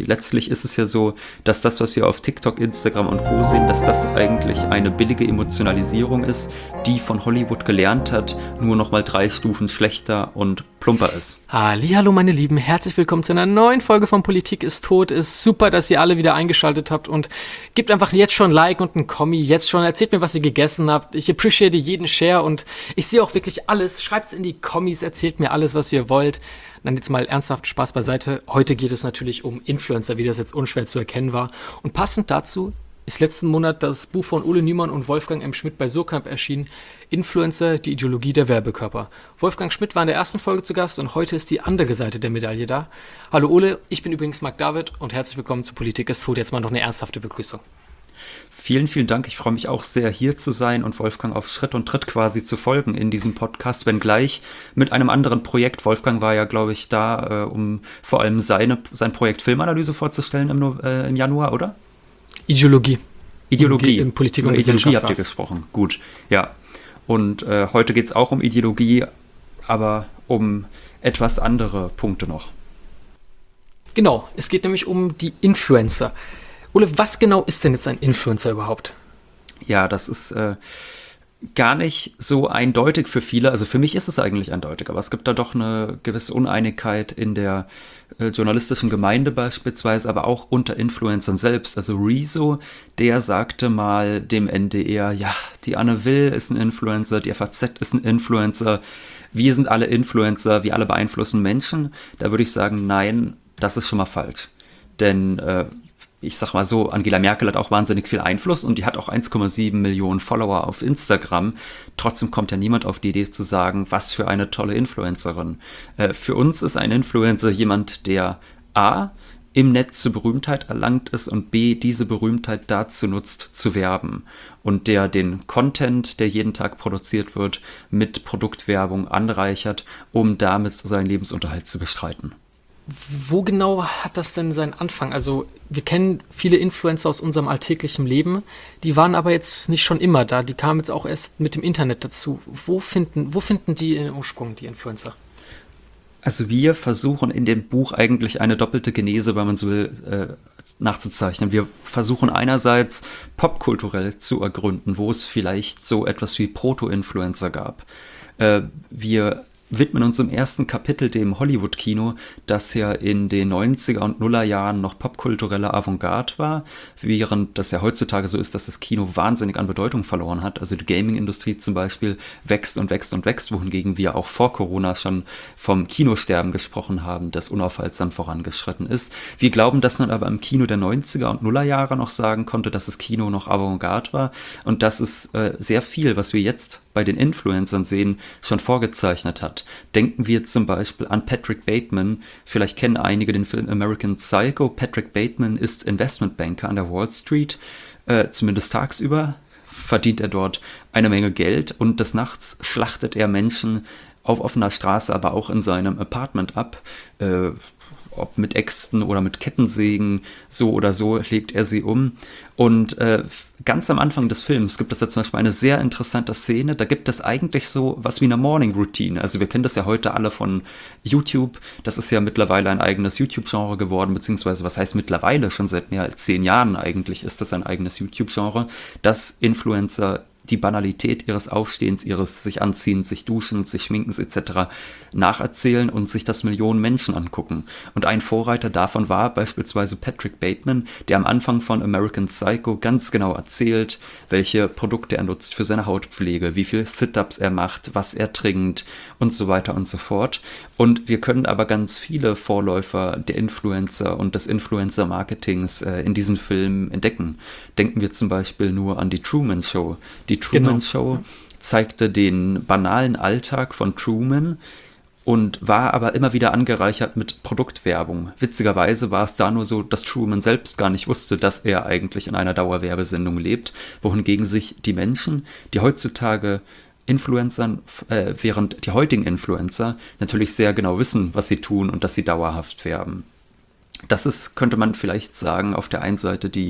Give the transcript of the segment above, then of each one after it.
letztlich ist es ja so, dass das, was wir auf TikTok, Instagram und Co. sehen, dass das eigentlich eine billige Emotionalisierung ist, die von Hollywood gelernt hat, nur nochmal 3 Stufen schlechter und plumper ist. Hallihallo meine Lieben, herzlich willkommen zu einer neuen Folge von Politik ist tot. Ist super, dass ihr alle wieder eingeschaltet habt und gebt einfach jetzt schon ein Like und ein Kommi, jetzt schon, erzählt mir, was ihr gegessen habt. Ich appreciate jeden Share und ich sehe auch wirklich alles. Schreibt's in die Kommis, erzählt mir alles, was ihr wollt. Dann jetzt mal ernsthaft Spaß beiseite. Heute geht es natürlich um Influencer, wie das jetzt unschwer zu erkennen war. Und passend dazu ist letzten Monat das Buch von Ole Niemann und Wolfgang M. Schmidt bei Surkamp erschienen, Influencer, die Ideologie der Werbekörper. Wolfgang Schmidt war in der ersten Folge zu Gast und heute ist die andere Seite der Medaille da. Hallo Ole, ich bin übrigens Marc David und herzlich willkommen zu Politik ist tot. Jetzt mal noch eine ernsthafte Begrüßung. Vielen, vielen Dank. Ich freue mich auch sehr, hier zu sein und Wolfgang auf Schritt und Tritt quasi zu folgen in diesem Podcast, wenngleich mit einem anderen Projekt. Wolfgang war ja, glaube ich, da, um vor allem sein Projekt Filmanalyse vorzustellen im Januar, oder? Ideologie. In Politik und Ideologie habt ihr gesprochen. Gut, ja. Und heute geht es auch um Ideologie, aber um etwas andere Punkte noch. Genau, es geht nämlich um die Influencer. Ole, was genau ist denn jetzt ein Influencer überhaupt? Ja, das ist gar nicht so eindeutig für viele. Also für mich ist es eigentlich eindeutig, aber es gibt da doch eine gewisse Uneinigkeit in der journalistischen Gemeinde beispielsweise, aber auch unter Influencern selbst. Also Rezo, der sagte mal dem NDR, ja, die Anne Will ist ein Influencer, die FAZ ist ein Influencer, wir sind alle Influencer, wir alle beeinflussen Menschen. Da würde ich sagen, nein, das ist schon mal falsch. Denn ich sag mal so, Angela Merkel hat auch wahnsinnig viel Einfluss und die hat auch 1,7 Millionen Follower auf Instagram. Trotzdem kommt ja niemand auf die Idee zu sagen, was für eine tolle Influencerin. Für uns ist ein Influencer jemand, der A, im Netz zur Berühmtheit erlangt ist und B, diese Berühmtheit dazu nutzt, zu werben. Und der den Content, der jeden Tag produziert wird, mit Produktwerbung anreichert, um damit seinen Lebensunterhalt zu bestreiten. Wo genau hat das denn seinen Anfang? Also wir kennen viele Influencer aus unserem alltäglichen Leben, die waren aber jetzt nicht schon immer da, die kamen jetzt auch erst mit dem Internet dazu. Wo finden die ihren Ursprung, die Influencer? Also wir versuchen in dem Buch eigentlich eine doppelte Genese, wenn man so will, nachzuzeichnen. Wir versuchen einerseits popkulturell zu ergründen, wo es vielleicht so etwas wie Proto-Influencer gab. Wir widmen uns im ersten Kapitel dem Hollywood-Kino, das ja in den 90er und Nullerjahren noch popkulturelle Avantgarde war, während das ja heutzutage so ist, dass das Kino wahnsinnig an Bedeutung verloren hat. Also die Gaming-Industrie zum Beispiel wächst und wächst und wächst, wohingegen wir auch vor Corona schon vom Kinosterben gesprochen haben, das unaufhaltsam vorangeschritten ist. Wir glauben, dass man aber im Kino der 90er und Nullerjahre noch sagen konnte, dass das Kino noch Avantgarde war und dass es sehr viel, was wir jetzt bei den Influencern sehen, schon vorgezeichnet hat. Denken wir zum Beispiel an Patrick Bateman. Vielleicht kennen einige den Film American Psycho. Patrick Bateman ist Investmentbanker an der Wall Street. Zumindest tagsüber verdient er dort eine Menge Geld und des Nachts schlachtet er Menschen auf offener Straße, aber auch in seinem Apartment ab. Ob mit Äxten oder mit Kettensägen, so oder so legt er sie um. Und ganz am Anfang des Films gibt es da zum Beispiel eine sehr interessante Szene, da gibt es eigentlich so was wie eine Morning Routine. Also wir kennen das ja heute alle von YouTube, das ist ja mittlerweile ein eigenes YouTube-Genre geworden, beziehungsweise was heißt mittlerweile, schon seit mehr als 10 Jahren eigentlich ist das ein eigenes YouTube-Genre, dass Influencer die Banalität ihres Aufstehens, ihres sich Anziehens, sich Duschens, sich Schminkens etc. nacherzählen und sich das Millionen Menschen angucken. Und ein Vorreiter davon war beispielsweise Patrick Bateman, der am Anfang von American Psycho ganz genau erzählt, welche Produkte er nutzt für seine Hautpflege, wie viele Sit-Ups er macht, was er trinkt und so weiter und so fort. Und wir können aber ganz viele Vorläufer der Influencer und des Influencer-Marketings in diesen Filmen entdecken. Denken wir zum Beispiel nur an die Truman Show. Die Truman Show zeigte den banalen Alltag von Truman und war aber immer wieder angereichert mit Produktwerbung. Witzigerweise war es da nur so, dass Truman selbst gar nicht wusste, dass er eigentlich in einer Dauerwerbesendung lebt, wohingegen sich die Menschen, die heutzutage Influencern, während die heutigen Influencer natürlich sehr genau wissen, was sie tun und dass sie dauerhaft werben. Das ist, könnte man vielleicht sagen, auf der einen Seite die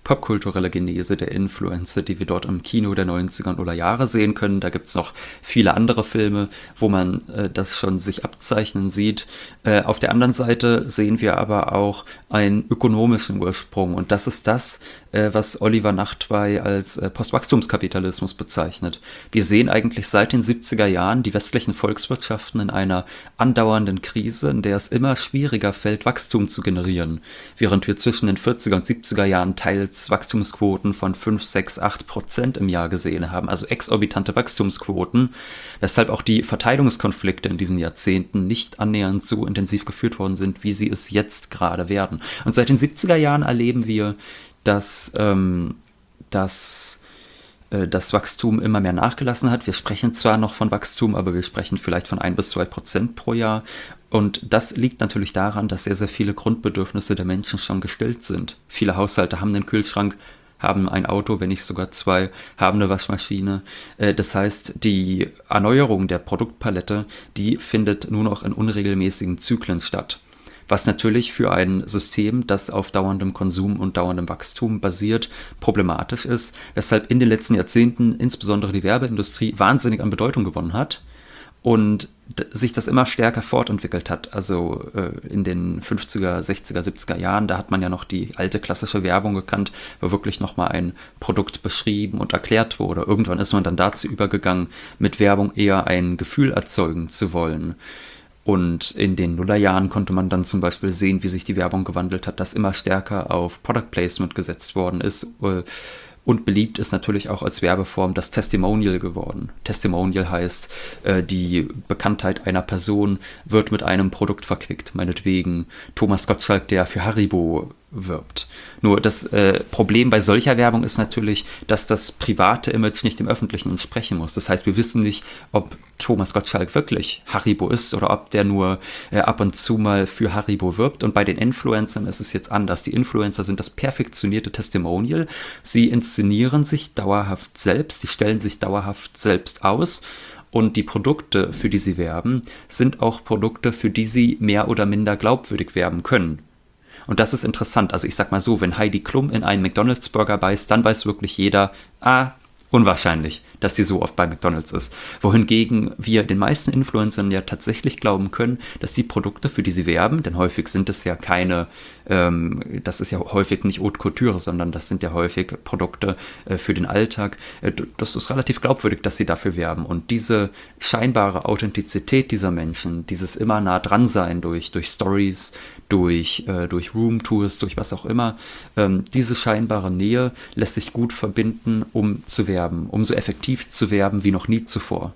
popkulturelle Genese der Influencer, die wir dort im Kino der 90er und Nuller Jahre sehen können. Da gibt es noch viele andere Filme, wo man das schon sich abzeichnen sieht. Auf der anderen Seite sehen wir aber auch einen ökonomischen Ursprung. Und das ist das, was Oliver Nachtwey als Postwachstumskapitalismus bezeichnet. Wir sehen eigentlich seit den 70er Jahren die westlichen Volkswirtschaften in einer andauernden Krise, in der es immer schwieriger fällt, Wachstum zu generieren. Während wir zwischen den 40er und 70er Jahren teils Wachstumsquoten von 5, 6, 8% im Jahr gesehen haben, also exorbitante Wachstumsquoten, weshalb auch die Verteilungskonflikte in diesen Jahrzehnten nicht annähernd so intensiv geführt worden sind, wie sie es jetzt gerade werden. Und seit den 70er Jahren erleben wir, dass das Wachstum immer mehr nachgelassen hat. Wir sprechen zwar noch von Wachstum, aber wir sprechen vielleicht von 1-2% pro Jahr. Und das liegt natürlich daran, dass sehr, sehr viele Grundbedürfnisse der Menschen schon gestillt sind. Viele Haushalte haben einen Kühlschrank, haben ein Auto, wenn nicht sogar 2, haben eine Waschmaschine. Das heißt, die Erneuerung der Produktpalette, die findet nur noch in unregelmäßigen Zyklen statt. Was natürlich für ein System, das auf dauerndem Konsum und dauerndem Wachstum basiert, problematisch ist, weshalb in den letzten Jahrzehnten insbesondere die Werbeindustrie wahnsinnig an Bedeutung gewonnen hat und sich das immer stärker fortentwickelt hat. Also in den 50er, 60er, 70er Jahren, da hat man ja noch die alte klassische Werbung gekannt, wo wirklich nochmal ein Produkt beschrieben und erklärt wurde. Irgendwann ist man dann dazu übergegangen, mit Werbung eher ein Gefühl erzeugen zu wollen. Und in den Nullerjahren konnte man dann zum Beispiel sehen, wie sich die Werbung gewandelt hat, dass immer stärker auf Product Placement gesetzt worden ist. Und beliebt ist natürlich auch als Werbeform das Testimonial geworden. Testimonial heißt, die Bekanntheit einer Person wird mit einem Produkt verquickt. Meinetwegen Thomas Gottschalk, der für Haribo wirbt. Nur das Problem bei solcher Werbung ist natürlich, dass das private Image nicht dem öffentlichen entsprechen muss. Das heißt, wir wissen nicht, ob Thomas Gottschalk wirklich Haribo ist oder ob der nur ab und zu mal für Haribo wirbt. Und bei den Influencern ist es jetzt anders. Die Influencer sind das perfektionierte Testimonial. Sie inszenieren sich dauerhaft selbst, sie stellen sich dauerhaft selbst aus. Und die Produkte, für die sie werben, sind auch Produkte, für die sie mehr oder minder glaubwürdig werben können. Und das ist interessant. Also ich sag mal so, wenn Heidi Klum in einen McDonald's-Burger beißt, dann weiß wirklich jeder, unwahrscheinlich, dass die so oft bei McDonald's ist. Wohingegen wir den meisten Influencern ja tatsächlich glauben können, dass die Produkte, für die sie werben, denn häufig sind es ja keine, das ist ja häufig nicht Haute Couture, sondern das sind ja häufig Produkte für den Alltag. Das ist relativ glaubwürdig, dass sie dafür werben. Und diese scheinbare Authentizität dieser Menschen, dieses immer nah dran sein durch Stories, durch Roomtours, durch was auch immer, diese scheinbare Nähe lässt sich gut verbinden, um zu werben, um so effektiv zu werben wie noch nie zuvor.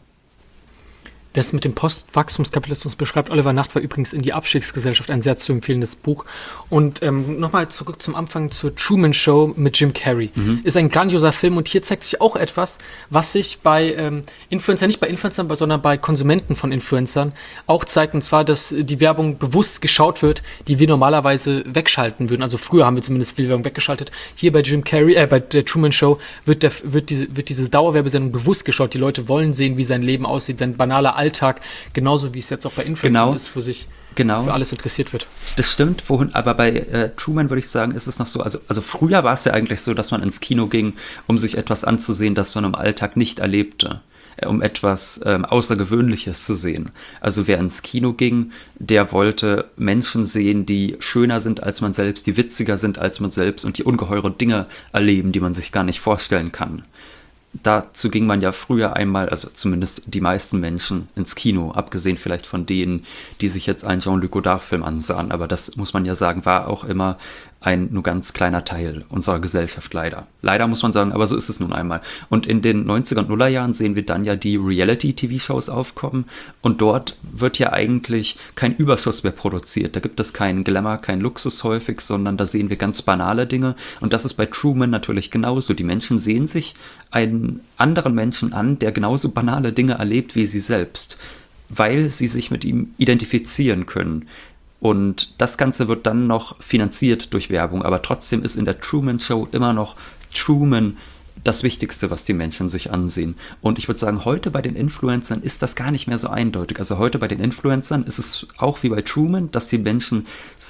Das mit dem Postwachstumskapitalismus beschreibt Oliver Nachtwey übrigens in Die Abstiegsgesellschaft, ein sehr zu empfehlendes Buch. Und nochmal zurück zum Anfang zur Truman Show mit Jim Carrey. Ist ein grandioser Film und hier zeigt sich auch etwas, was sich bei Influencern, nicht bei Influencern, sondern bei Konsumenten von Influencern auch zeigt. Und zwar, dass die Werbung bewusst geschaut wird, die wir normalerweise wegschalten würden. Also früher haben wir zumindest viel Werbung weggeschaltet. Hier bei Jim Carrey, bei der Truman Show wird diese Dauerwerbesendung bewusst geschaut. Die Leute wollen sehen, wie sein Leben aussieht, sein banaler Alltag, genauso wie es jetzt auch bei Influencern ist, wo sich für alles interessiert wird. Das stimmt, aber bei Truman würde ich sagen, ist es noch so, also früher war es ja eigentlich so, dass man ins Kino ging, um sich etwas anzusehen, das man im Alltag nicht erlebte, um etwas Außergewöhnliches zu sehen. Also wer ins Kino ging, der wollte Menschen sehen, die schöner sind als man selbst, die witziger sind als man selbst und die ungeheure Dinge erleben, die man sich gar nicht vorstellen kann. Dazu ging man ja früher einmal, also zumindest die meisten Menschen, ins Kino, abgesehen vielleicht von denen, die sich jetzt einen Jean-Luc Godard-Film ansahen. Aber das, muss man ja sagen, war auch immer ein nur ganz kleiner Teil unserer Gesellschaft, leider. Leider muss man sagen, aber so ist es nun einmal. Und in den 90er und Nullerjahren sehen wir dann ja die Reality-TV-Shows aufkommen und dort wird ja eigentlich kein Überschuss mehr produziert. Da gibt es keinen Glamour, keinen Luxus häufig, sondern da sehen wir ganz banale Dinge und das ist bei Truman natürlich genauso. Die Menschen sehen sich einen anderen Menschen an, der genauso banale Dinge erlebt wie sie selbst, weil sie sich mit ihm identifizieren können. Und das Ganze wird dann noch finanziert durch Werbung, aber trotzdem ist in der Truman Show immer noch Truman das Wichtigste, was die Menschen sich ansehen. Und ich würde sagen, heute bei den Influencern ist das gar nicht mehr so eindeutig. Also heute bei den Influencern ist es auch wie bei Truman, dass die Menschen sich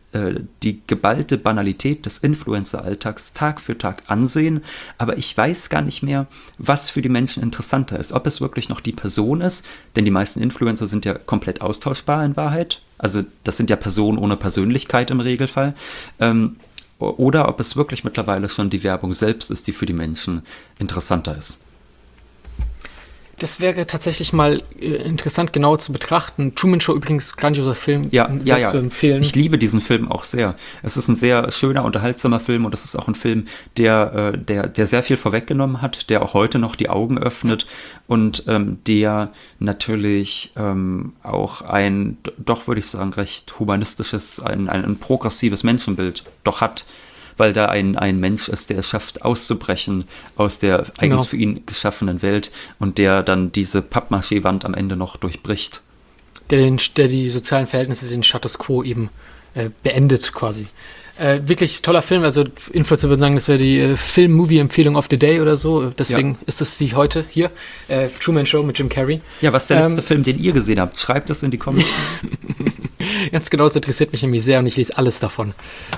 die geballte Banalität des Influencer-Alltags Tag für Tag ansehen, aber ich weiß gar nicht mehr, was für die Menschen interessanter ist. Ob es wirklich noch die Person ist, denn die meisten Influencer sind ja komplett austauschbar in Wahrheit. Also das sind ja Personen ohne Persönlichkeit im Regelfall. Oder ob es wirklich mittlerweile schon die Werbung selbst ist, die für die Menschen interessanter ist. Das wäre tatsächlich mal interessant, genauer zu betrachten. Truman Show übrigens, grandioser Film. Ja. Zu empfehlen. Ich liebe diesen Film auch sehr. Es ist ein sehr schöner, unterhaltsamer Film und es ist auch ein Film, der sehr viel vorweggenommen hat, der auch heute noch die Augen öffnet und der natürlich auch ein, doch würde ich sagen, recht humanistisches, ein progressives Menschenbild doch hat. Weil da ein Mensch ist, der es schafft, auszubrechen aus der eigens für ihn geschaffenen Welt und der dann diese Pappmaché-Wand am Ende noch durchbricht. Der die sozialen Verhältnisse, den Status Quo eben beendet quasi. Wirklich toller Film, also Influencer würden sagen, das wäre die Film-Movie-Empfehlung of the Day oder so, deswegen ist es die heute hier, Truman Show mit Jim Carrey. Ja, was ist der letzte Film, den ihr gesehen habt? Schreibt es in die Comments. Ganz genau, das interessiert mich nämlich sehr und ich lese alles davon.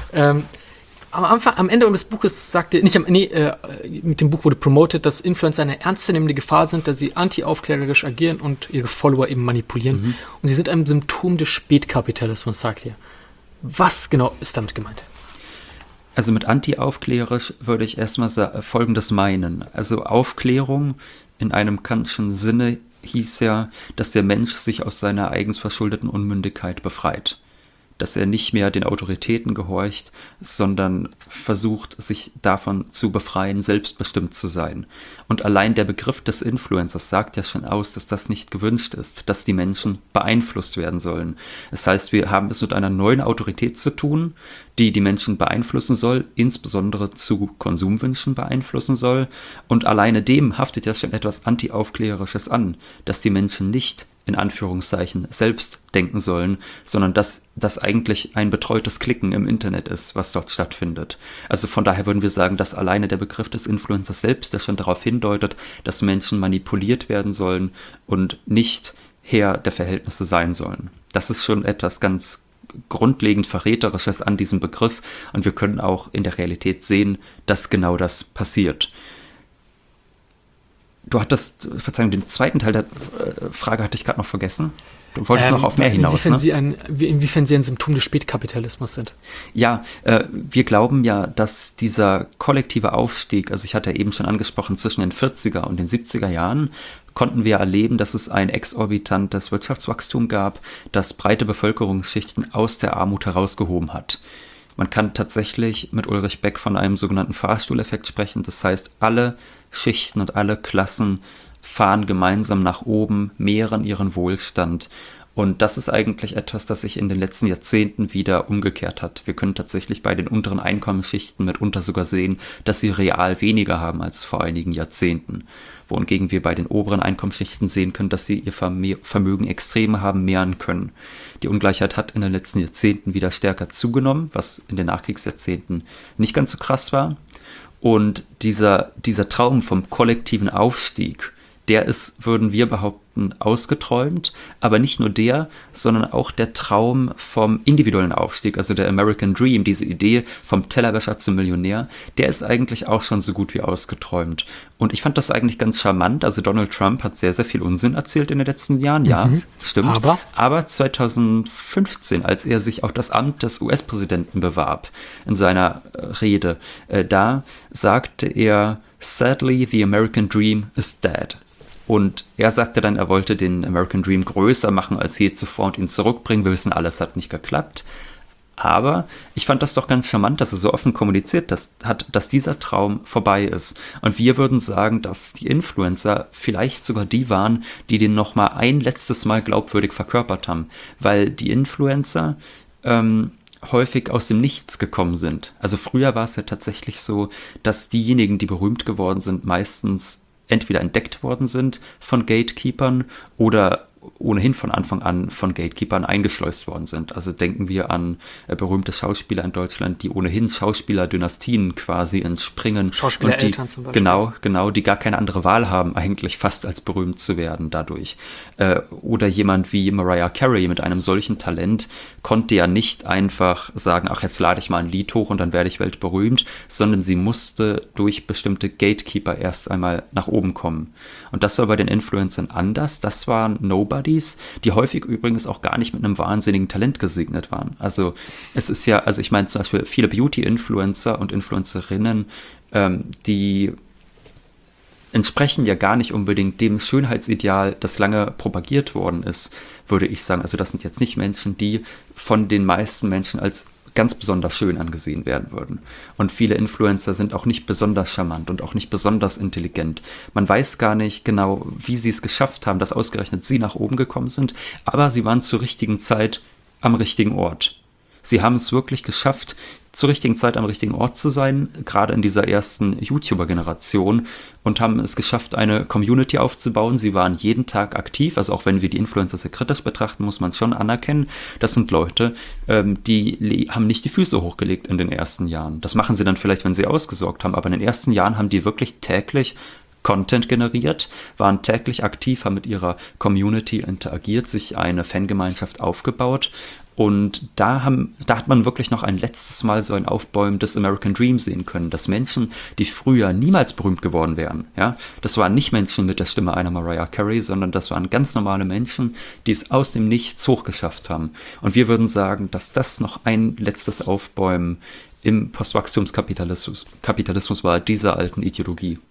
Am Ende des Buches sagte, mit dem Buch wurde promotet, dass Influencer eine ernstzunehmende Gefahr sind, da sie anti-aufklärerisch agieren und ihre Follower eben manipulieren. Mhm. Und sie sind ein Symptom des Spätkapitalismus, sagt ihr. Was genau ist damit gemeint? Also mit anti-aufklärerisch würde ich erstmal Folgendes meinen. Also Aufklärung in einem Kantschen Sinne hieß ja, dass der Mensch sich aus seiner eigens verschuldeten Unmündigkeit befreit. Dass er nicht mehr den Autoritäten gehorcht, sondern versucht, sich davon zu befreien, selbstbestimmt zu sein. Und allein der Begriff des Influencers sagt ja schon aus, dass das nicht gewünscht ist, dass die Menschen beeinflusst werden sollen. Das heißt, wir haben es mit einer neuen Autorität zu tun, die die Menschen beeinflussen soll, insbesondere zu Konsumwünschen beeinflussen soll. Und alleine dem haftet ja schon etwas Anti-Aufklärerisches an, dass die Menschen nicht in Anführungszeichen selbst denken sollen, sondern dass das eigentlich ein betreutes Klicken im Internet ist, was dort stattfindet. Also von daher würden wir sagen, dass alleine der Begriff des Influencers selbst, der schon darauf hindeutet, dass Menschen manipuliert werden sollen und nicht Herr der Verhältnisse sein sollen. Das ist schon etwas ganz grundlegend Verräterisches an diesem Begriff und wir können auch in der Realität sehen, dass genau das passiert. Du hattest, Verzeihung, den zweiten Teil der Frage hatte ich gerade noch vergessen. Du wolltest noch auf mehr hinaus, inwiefern Sie ein Symptom des Spätkapitalismus sind. Ja, wir glauben ja, dass dieser kollektive Aufstieg, also ich hatte eben schon angesprochen, zwischen den 40er und den 70er Jahren konnten wir erleben, dass es ein exorbitantes Wirtschaftswachstum gab, das breite Bevölkerungsschichten aus der Armut herausgehoben hat. Man kann tatsächlich mit Ulrich Beck von einem sogenannten Fahrstuhleffekt sprechen. Das heißt, alle Schichten und alle Klassen fahren gemeinsam nach oben, mehren ihren Wohlstand. Und das ist eigentlich etwas, das sich in den letzten Jahrzehnten wieder umgekehrt hat. Wir können tatsächlich bei den unteren Einkommensschichten mitunter sogar sehen, dass sie real weniger haben als vor einigen Jahrzehnten. Wohingegen wir bei den oberen Einkommensschichten sehen können, dass sie ihr Vermögen extrem haben mehren können. Die Ungleichheit hat in den letzten Jahrzehnten wieder stärker zugenommen, was in den Nachkriegsjahrzehnten nicht ganz so krass war. Und dieser Traum vom kollektiven Aufstieg, der ist, würden wir behaupten, ausgeträumt. Aber nicht nur der, sondern auch der Traum vom individuellen Aufstieg, also der American Dream, diese Idee vom Tellerwäscher zum Millionär, der ist eigentlich auch schon so gut wie ausgeträumt. Und ich fand das eigentlich ganz charmant. Also Donald Trump hat sehr, sehr viel Unsinn erzählt in den letzten Jahren. Ja, stimmt. Aber 2015, als er sich auf das Amt des US-Präsidenten bewarb, in seiner Rede, da sagte er, "Sadly, the American Dream is dead." Und er sagte dann, er wollte den American Dream größer machen als je zuvor und ihn zurückbringen. Wir wissen, alles hat nicht geklappt. Aber ich fand das doch ganz charmant, dass er so offen kommuniziert hat, dass dieser Traum vorbei ist. Und wir würden sagen, dass die Influencer vielleicht sogar die waren, die den nochmal ein letztes Mal glaubwürdig verkörpert haben. Weil die Influencer häufig aus dem Nichts gekommen sind. Also früher war es ja tatsächlich so, dass diejenigen, die berühmt geworden sind, meistens entweder entdeckt worden sind von Gatekeepern oder ohnehin von Anfang an von Gatekeepern eingeschleust worden sind. Also denken wir an berühmte Schauspieler in Deutschland, die ohnehin Schauspielerdynastien quasi entspringen. Schauspielereltern zum Beispiel. Genau, die gar keine andere Wahl haben, eigentlich fast als berühmt zu werden dadurch. Oder jemand wie Mariah Carey mit einem solchen Talent konnte ja nicht einfach sagen, ach, jetzt lade ich mal ein Lied hoch und dann werde ich weltberühmt, sondern sie musste durch bestimmte Gatekeeper erst einmal nach oben kommen. Und das war bei den Influencern anders. Das waren Nobodies, die häufig übrigens auch gar nicht mit einem wahnsinnigen Talent gesegnet waren. Also es ist ja, also ich meine zum Beispiel viele Beauty-Influencer und Influencerinnen, die entsprechen ja gar nicht unbedingt dem Schönheitsideal, das lange propagiert worden ist, würde ich sagen. Also das sind jetzt nicht Menschen, die von den meisten Menschen als ganz besonders schön angesehen werden würden. Und viele Influencer sind auch nicht besonders charmant und auch nicht besonders intelligent. Man weiß gar nicht genau, wie sie es geschafft haben, dass ausgerechnet sie nach oben gekommen sind, aber sie waren zur richtigen Zeit am richtigen Ort. Sie haben es wirklich geschafft, zur richtigen Zeit am richtigen Ort zu sein, gerade in dieser ersten YouTuber-Generation, und haben es geschafft, eine Community aufzubauen. Sie waren jeden Tag aktiv, also auch wenn wir die Influencer sehr kritisch betrachten, muss man schon anerkennen, das sind Leute, die haben nicht die Füße hochgelegt in den ersten Jahren. Das machen sie dann vielleicht, wenn sie ausgesorgt haben, aber in den ersten Jahren haben die wirklich täglich Content generiert, waren täglich aktiv, haben mit ihrer Community interagiert, sich eine Fangemeinschaft aufgebaut. Und da hat man wirklich noch ein letztes Mal so ein Aufbäumen des American Dream sehen können, dass Menschen, die früher niemals berühmt geworden wären, ja, das waren nicht Menschen mit der Stimme einer Mariah Carey, sondern das waren ganz normale Menschen, die es aus dem Nichts hochgeschafft haben. Und wir würden sagen, dass das noch ein letztes Aufbäumen im Postwachstumskapitalismus war, dieser alten Ideologie,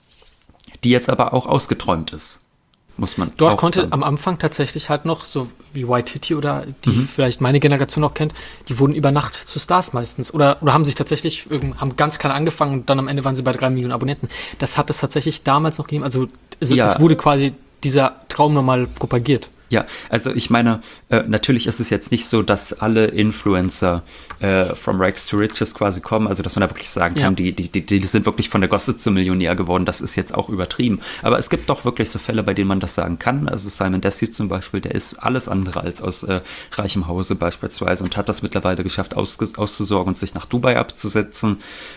die jetzt aber auch ausgeträumt ist. Muss man dort auch konnte sagen. am Anfang tatsächlich halt noch, so wie Waititi oder die vielleicht meine Generation noch kennt, die wurden über Nacht zu Stars meistens. Oder haben sich tatsächlich, haben ganz klein angefangen und dann am Ende waren sie bei 3 Millionen Abonnenten. Das hat es tatsächlich damals noch gegeben. Also Ja. es wurde quasi dieser Traum nochmal propagiert. Ja, also ich meine, natürlich ist es jetzt nicht so, dass alle Influencer from Rags to Riches quasi kommen, also dass man da wirklich sagen kann, die sind wirklich von der Gosse zum Millionär geworden, das ist jetzt auch übertrieben. Aber es gibt doch wirklich so Fälle, bei denen man das sagen kann. Also Simon Desue zum Beispiel, der ist alles andere als aus reichem Hause beispielsweise und hat das mittlerweile geschafft, auszusorgen und sich nach Dubai abzusetzen.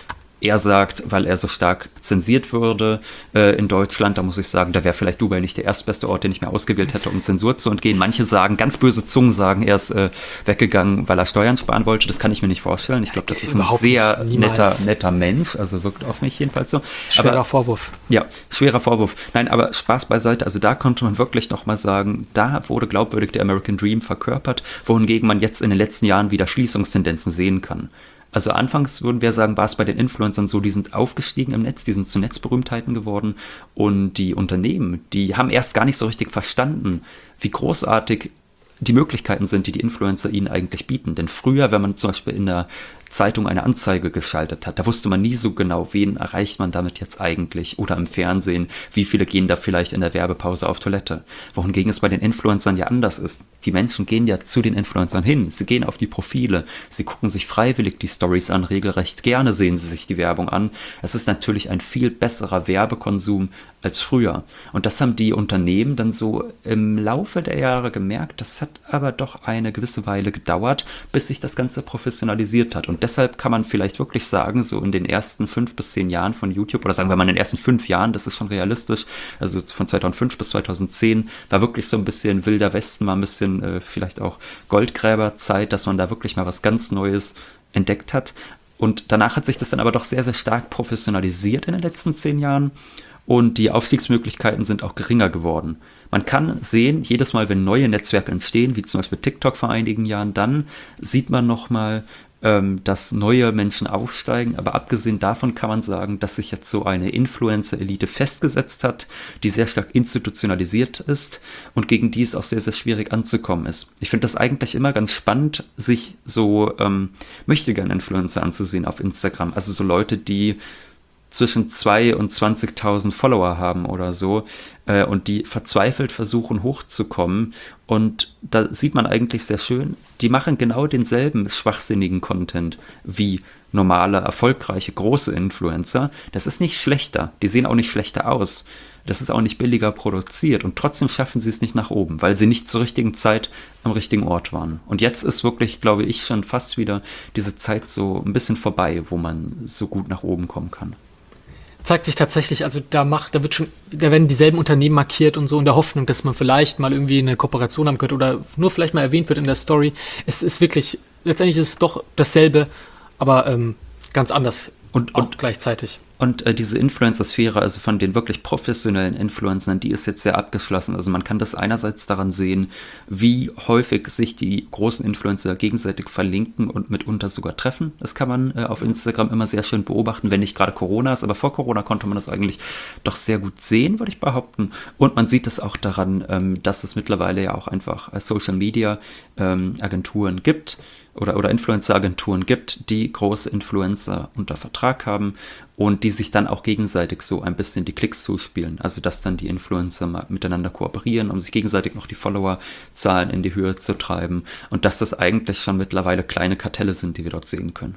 Er sagt, weil er so stark zensiert würde in Deutschland, da muss ich sagen, da wäre vielleicht Dubai nicht der erstbeste Ort, den ich mir ausgewählt hätte, um Zensur zu entgehen. Manche sagen, ganz böse Zungen sagen, er ist weggegangen, weil er Steuern sparen wollte. Das kann ich mir nicht vorstellen. Ich glaube, das ist ein sehr netter Mensch, also wirkt auf mich jedenfalls so. Schwerer Vorwurf. Ja, schwerer Vorwurf. Nein, aber Spaß beiseite, also da konnte man wirklich noch mal sagen, da wurde glaubwürdig der American Dream verkörpert, wohingegen man jetzt in den letzten Jahren wieder Schließungstendenzen sehen kann. Also anfangs würden wir sagen, war es bei den Influencern so, die sind aufgestiegen im Netz, die sind zu Netzberühmtheiten geworden und die Unternehmen, die haben erst gar nicht so richtig verstanden, wie großartig die Möglichkeiten sind, die Influencer ihnen eigentlich bieten. Denn früher, wenn man zum Beispiel in der Zeitung eine Anzeige geschaltet hat, da wusste man nie so genau, wen erreicht man damit jetzt eigentlich, oder im Fernsehen, wie viele gehen da vielleicht in der Werbepause auf Toilette. Wohingegen es bei den Influencern ja anders ist. Die Menschen gehen ja zu den Influencern hin, sie gehen auf die Profile, sie gucken sich freiwillig die Stories an, regelrecht gerne sehen sie sich die Werbung an. Es ist natürlich ein viel besserer Werbekonsum als früher. Und das haben die Unternehmen dann so im Laufe der Jahre gemerkt. Das hat aber doch eine gewisse Weile gedauert, bis sich das Ganze professionalisiert hat. Und deshalb kann man vielleicht wirklich sagen, so in den ersten 5 bis 10 Jahren von YouTube, oder sagen wir mal in den ersten 5 Jahren, das ist schon realistisch, also von 2005 bis 2010, war wirklich so ein bisschen Wilder Westen, mal ein bisschen vielleicht auch Goldgräberzeit, dass man da wirklich mal was ganz Neues entdeckt hat. Und danach hat sich das dann aber doch sehr, sehr stark professionalisiert in den letzten 10 Jahren. Und die Aufstiegsmöglichkeiten sind auch geringer geworden. Man kann sehen, jedes Mal, wenn neue Netzwerke entstehen, wie zum Beispiel TikTok vor einigen Jahren, dann sieht man nochmal, dass neue Menschen aufsteigen. Aber abgesehen davon kann man sagen, dass sich jetzt so eine Influencer-Elite festgesetzt hat, die sehr stark institutionalisiert ist und gegen die es auch sehr, sehr schwierig anzukommen ist. Ich finde das eigentlich immer ganz spannend, sich so Möchtegern-Influencer anzusehen auf Instagram. Also so Leute, die zwischen 2 und 20.000 Follower haben oder so und die verzweifelt versuchen hochzukommen. Und da sieht man eigentlich sehr schön, die machen genau denselben schwachsinnigen Content wie normale, erfolgreiche, große Influencer. Das ist nicht schlechter. Die sehen auch nicht schlechter aus. Das ist auch nicht billiger produziert. Und trotzdem schaffen sie es nicht nach oben, weil sie nicht zur richtigen Zeit am richtigen Ort waren. Und jetzt ist wirklich, glaube ich, schon fast wieder diese Zeit so ein bisschen vorbei, wo man so gut nach oben kommen kann. Zeigt sich tatsächlich, also da werden dieselben Unternehmen markiert und so in der Hoffnung, dass man vielleicht mal irgendwie eine Kooperation haben könnte oder nur vielleicht mal erwähnt wird in der Story. Es ist wirklich, letztendlich ist es doch dasselbe, aber ganz anders und gleichzeitig. Und diese Influencer-Sphäre, also von den wirklich professionellen Influencern, die ist jetzt sehr abgeschlossen. Also man kann das einerseits daran sehen, wie häufig sich die großen Influencer gegenseitig verlinken und mitunter sogar treffen. Das kann man auf Instagram immer sehr schön beobachten, wenn nicht gerade Corona ist. Aber vor Corona konnte man das eigentlich doch sehr gut sehen, würde ich behaupten. Und man sieht es auch daran, dass es mittlerweile ja auch einfach Social-Media-Agenturen gibt, oder Influencer-Agenturen gibt, die große Influencer unter Vertrag haben und die sich dann auch gegenseitig so ein bisschen die Klicks zuspielen. Also dass dann die Influencer mal miteinander kooperieren, um sich gegenseitig noch die Followerzahlen in die Höhe zu treiben und dass das eigentlich schon mittlerweile kleine Kartelle sind, die wir dort sehen können.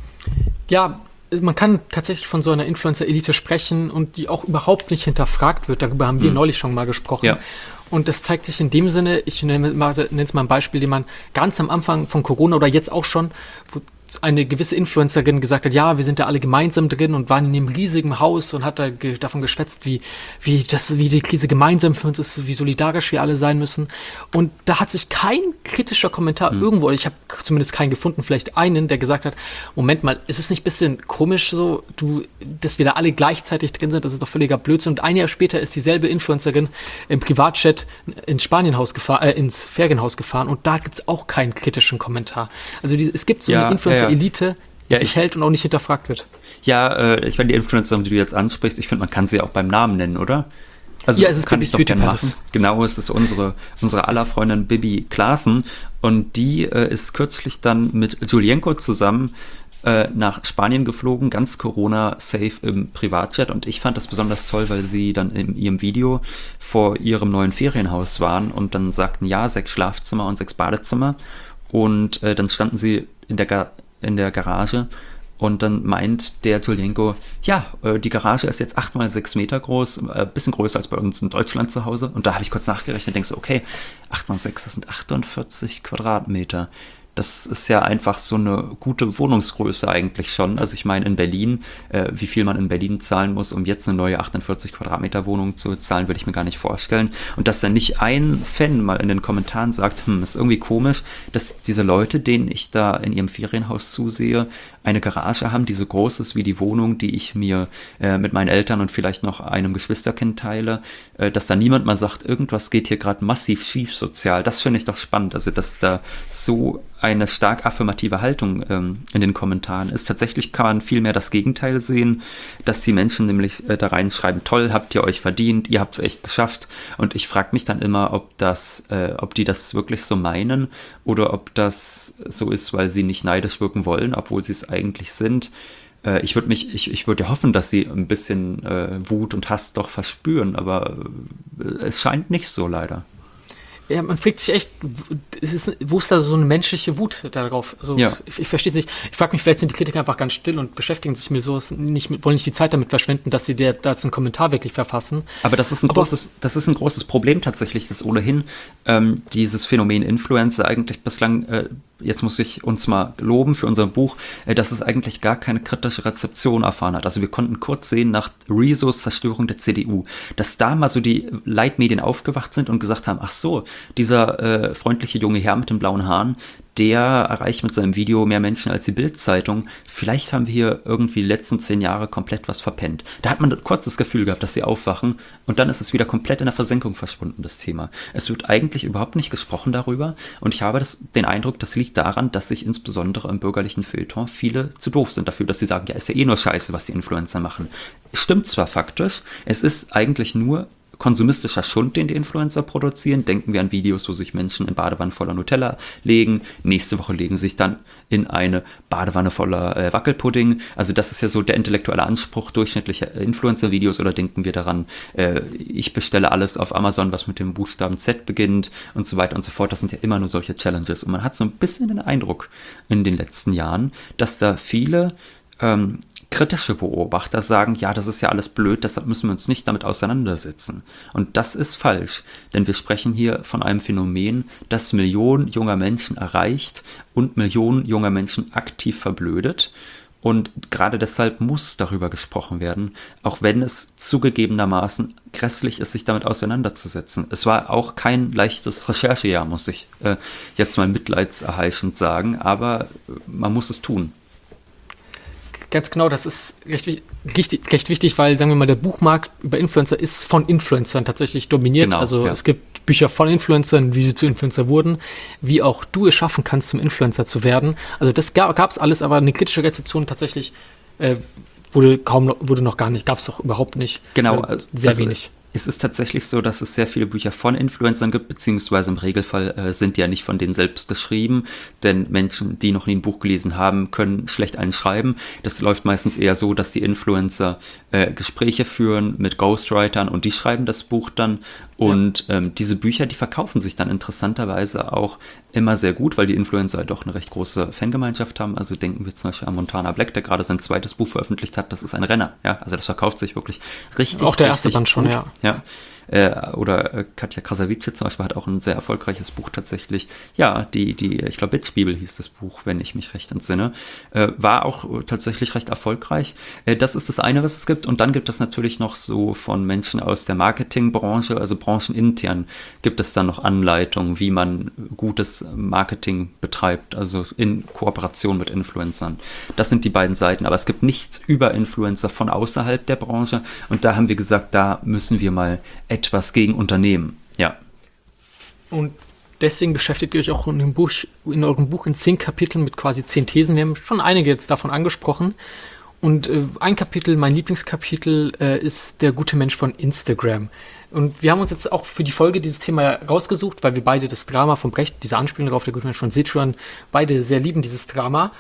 Ja, man kann tatsächlich von so einer Influencer-Elite sprechen und die auch überhaupt nicht hinterfragt wird. Darüber haben wir neulich schon mal gesprochen. Ja. Und das zeigt sich in dem Sinne, ich nenne es mal ein Beispiel, den man ganz am Anfang von Corona oder jetzt auch schon, wo eine gewisse Influencerin gesagt hat, ja, wir sind da alle gemeinsam drin und waren in einem riesigen Haus und hat da davon geschwätzt, wie die Krise gemeinsam für uns ist, wie solidarisch wir alle sein müssen. Und da hat sich kein kritischer Kommentar irgendwo, ich habe zumindest keinen gefunden, vielleicht einen, der gesagt hat, Moment mal, ist es nicht ein bisschen komisch so, dass wir da alle gleichzeitig drin sind, das ist doch völliger Blödsinn. Und ein Jahr später ist dieselbe Influencerin im Privatchat ins ins Ferienhaus gefahren und da gibt es auch keinen kritischen Kommentar. Also es gibt so eine Elite, die sich hält und auch nicht hinterfragt wird. Ja, ich meine, die Influencer, die du jetzt ansprichst, ich finde, man kann sie auch beim Namen nennen, oder? Also ja, es ist kann ich doch gerne machen. Genau, es ist unsere aller Freundin Bibi Klaassen und die ist kürzlich dann mit Julienko zusammen nach Spanien geflogen, ganz Corona-safe im Privatjet und ich fand das besonders toll, weil sie dann in ihrem Video vor ihrem neuen Ferienhaus waren und dann sagten, ja, 6 Schlafzimmer und 6 Badezimmer und dann standen sie in der Garage und dann meint der Julienko, ja, die Garage ist jetzt 8 mal 6 Meter groß, ein bisschen größer als bei uns in Deutschland zu Hause. Und da habe ich kurz nachgerechnet und denke so, okay, 8 mal 6, das sind 48 Quadratmeter. Das ist ja einfach so eine gute Wohnungsgröße eigentlich schon. Also ich meine in Berlin, wie viel man in Berlin zahlen muss, um jetzt eine neue 48 Quadratmeter Wohnung zu zahlen, würde ich mir gar nicht vorstellen. Und dass dann nicht ein Fan mal in den Kommentaren sagt, ist irgendwie komisch, dass diese Leute, denen ich da in ihrem Ferienhaus zusehe, eine Garage haben, die so groß ist wie die Wohnung, die ich mir mit meinen Eltern und vielleicht noch einem Geschwisterkind teile, dass da niemand mal sagt, irgendwas geht hier gerade massiv schief sozial. Das finde ich doch spannend, also dass da so eine stark affirmative Haltung in den Kommentaren ist. Tatsächlich kann man viel mehr das Gegenteil sehen, dass die Menschen nämlich da reinschreiben, toll, habt ihr euch verdient, ihr habt es echt geschafft. Und ich frage mich dann immer, ob die das wirklich so meinen oder ob das so ist, weil sie nicht neidisch wirken wollen, obwohl sie es eigentlich sind. Ich würde hoffen, dass sie ein bisschen Wut und Hass doch verspüren, aber es scheint nicht so leider. Ja, man fragt sich echt, wo ist da so eine menschliche Wut darauf? Also, ja. Ich verstehe es nicht. Ich frage mich, vielleicht sind die Kritiker einfach ganz still und beschäftigen sich mit sowas wollen nicht die Zeit damit verschwenden, dass sie da jetzt einen Kommentar wirklich verfassen. Aber das ist ein großes Problem tatsächlich, dass ohnehin dieses Phänomen Influencer eigentlich bislang jetzt muss ich uns mal loben für unser Buch, dass es eigentlich gar keine kritische Rezeption erfahren hat. Also wir konnten kurz sehen nach Rezos Zerstörung der CDU, dass da mal so die Leitmedien aufgewacht sind und gesagt haben, ach so, dieser freundliche junge Herr mit den blauen Haaren, der erreicht mit seinem Video mehr Menschen als die Bild-Zeitung. Vielleicht haben wir hier irgendwie die letzten 10 Jahre komplett was verpennt. Da hat man kurz das Gefühl gehabt, dass sie aufwachen und dann ist es wieder komplett in der Versenkung verschwunden, das Thema. Es wird eigentlich überhaupt nicht gesprochen darüber und ich habe den Eindruck, das liegt daran, dass sich insbesondere im bürgerlichen Feuilleton viele zu doof sind dafür, dass sie sagen, ja, ist ja eh nur Scheiße, was die Influencer machen. Stimmt zwar faktisch, es ist eigentlich nur konsumistischer Schund, den die Influencer produzieren. Denken wir an Videos, wo sich Menschen in Badewannen voller Nutella legen. Nächste Woche legen sich dann in eine Badewanne voller Wackelpudding. Also das ist ja so der intellektuelle Anspruch durchschnittlicher Influencer-Videos. Oder denken wir daran, ich bestelle alles auf Amazon, was mit dem Buchstaben Z beginnt und so weiter und so fort. Das sind ja immer nur solche Challenges. Und man hat so ein bisschen den Eindruck in den letzten Jahren, dass da viele kritische Beobachter sagen, ja, das ist ja alles blöd, deshalb müssen wir uns nicht damit auseinandersetzen. Und das ist falsch, denn wir sprechen hier von einem Phänomen, das Millionen junger Menschen erreicht und Millionen junger Menschen aktiv verblödet. Und gerade deshalb muss darüber gesprochen werden, auch wenn es zugegebenermaßen grässlich ist, sich damit auseinanderzusetzen. Es war auch kein leichtes Recherchejahr, muss ich jetzt mal mitleidserheischend sagen, aber man muss es tun. Ganz genau, das ist recht wichtig, weil, sagen wir mal, der Buchmarkt über Influencer ist von Influencern tatsächlich dominiert. Genau, also ja. Es gibt Bücher von Influencern, wie sie zu Influencer wurden, wie auch du es schaffen kannst, zum Influencer zu werden. Also das gab es alles, aber eine kritische Rezeption tatsächlich wurde noch gar nicht, gab es doch überhaupt nicht. Genau, sehr wenig. Es ist tatsächlich so, dass es sehr viele Bücher von Influencern gibt, beziehungsweise im Regelfall sind die ja nicht von denen selbst geschrieben, denn Menschen, die noch nie ein Buch gelesen haben, können schlecht einen schreiben. Das läuft meistens eher so, dass die Influencer Gespräche führen mit Ghostwritern und die schreiben das Buch dann. Und diese Bücher, die verkaufen sich dann interessanterweise auch immer sehr gut, weil die Influencer doch eine recht große Fangemeinschaft haben. Also denken wir zum Beispiel an Montana Black, der gerade sein zweites Buch veröffentlicht hat. Das ist ein Renner. Ja? Also das verkauft sich wirklich richtig. Auch der erste Band schon, gut. ja. Ja. Oder Katja Krasavice zum Beispiel hat auch ein sehr erfolgreiches Buch tatsächlich. Ja, ich glaube, Bitch-Bibel hieß das Buch, wenn ich mich recht entsinne. War auch tatsächlich recht erfolgreich. Das ist das eine, was es gibt. Und dann gibt es natürlich noch so von Menschen aus der Marketingbranche, also branchenintern, gibt es dann noch Anleitungen, wie man gutes Marketing betreibt, also in Kooperation mit Influencern. Das sind die beiden Seiten. Aber es gibt nichts über Influencer von außerhalb der Branche. Und da haben wir gesagt, da müssen wir mal etwas gegen unternehmen, ja. Und deswegen beschäftigt ihr euch auch in eurem Buch in 10 Kapiteln mit quasi 10 Thesen. Wir haben schon einige jetzt davon angesprochen. Und ein Kapitel, mein Lieblingskapitel, ist der gute Mensch von Instagram. Und wir haben uns jetzt auch für die Folge dieses Thema rausgesucht, weil wir beide das Drama von Brecht, diese Anspielung darauf, der gute Mensch von Sichuan, beide sehr lieben, dieses Drama.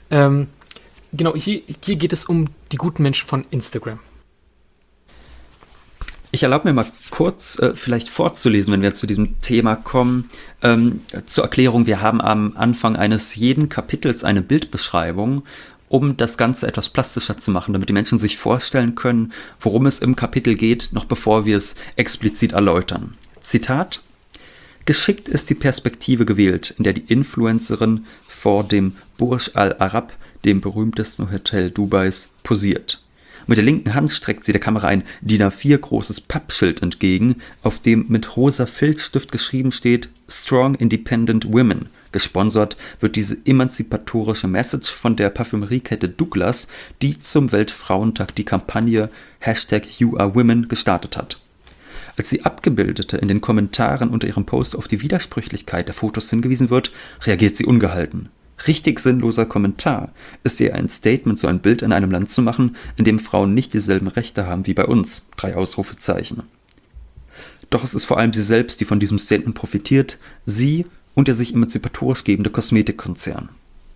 Genau, hier geht es um die guten Menschen von Instagram. Ich erlaube mir mal kurz vielleicht vorzulesen, wenn wir zu diesem Thema kommen. Zur Erklärung, wir haben am Anfang eines jeden Kapitels eine Bildbeschreibung, um das Ganze etwas plastischer zu machen, damit die Menschen sich vorstellen können, worum es im Kapitel geht, noch bevor wir es explizit erläutern. Zitat: Geschickt ist die Perspektive gewählt, in der die Influencerin vor dem Burj Al Arab, dem berühmtesten Hotel Dubais, posiert. Mit der linken Hand streckt sie der Kamera ein DIN A4 großes Pappschild entgegen, auf dem mit rosa Filzstift geschrieben steht Strong Independent Women. Gesponsert wird diese emanzipatorische Message von der Parfümeriekette Douglas, die zum Weltfrauentag die Kampagne #YouAreWomen gestartet hat. Als die Abgebildete in den Kommentaren unter ihrem Post auf die Widersprüchlichkeit der Fotos hingewiesen wird, reagiert sie ungehalten. Richtig sinnloser Kommentar. Ist ihr ein Statement, so ein Bild in einem Land zu machen, in dem Frauen nicht dieselben Rechte haben wie bei uns? 3 Ausrufezeichen. Doch es ist vor allem sie selbst, die von diesem Statement profitiert, sie und der sich emanzipatorisch gebende Kosmetikkonzern.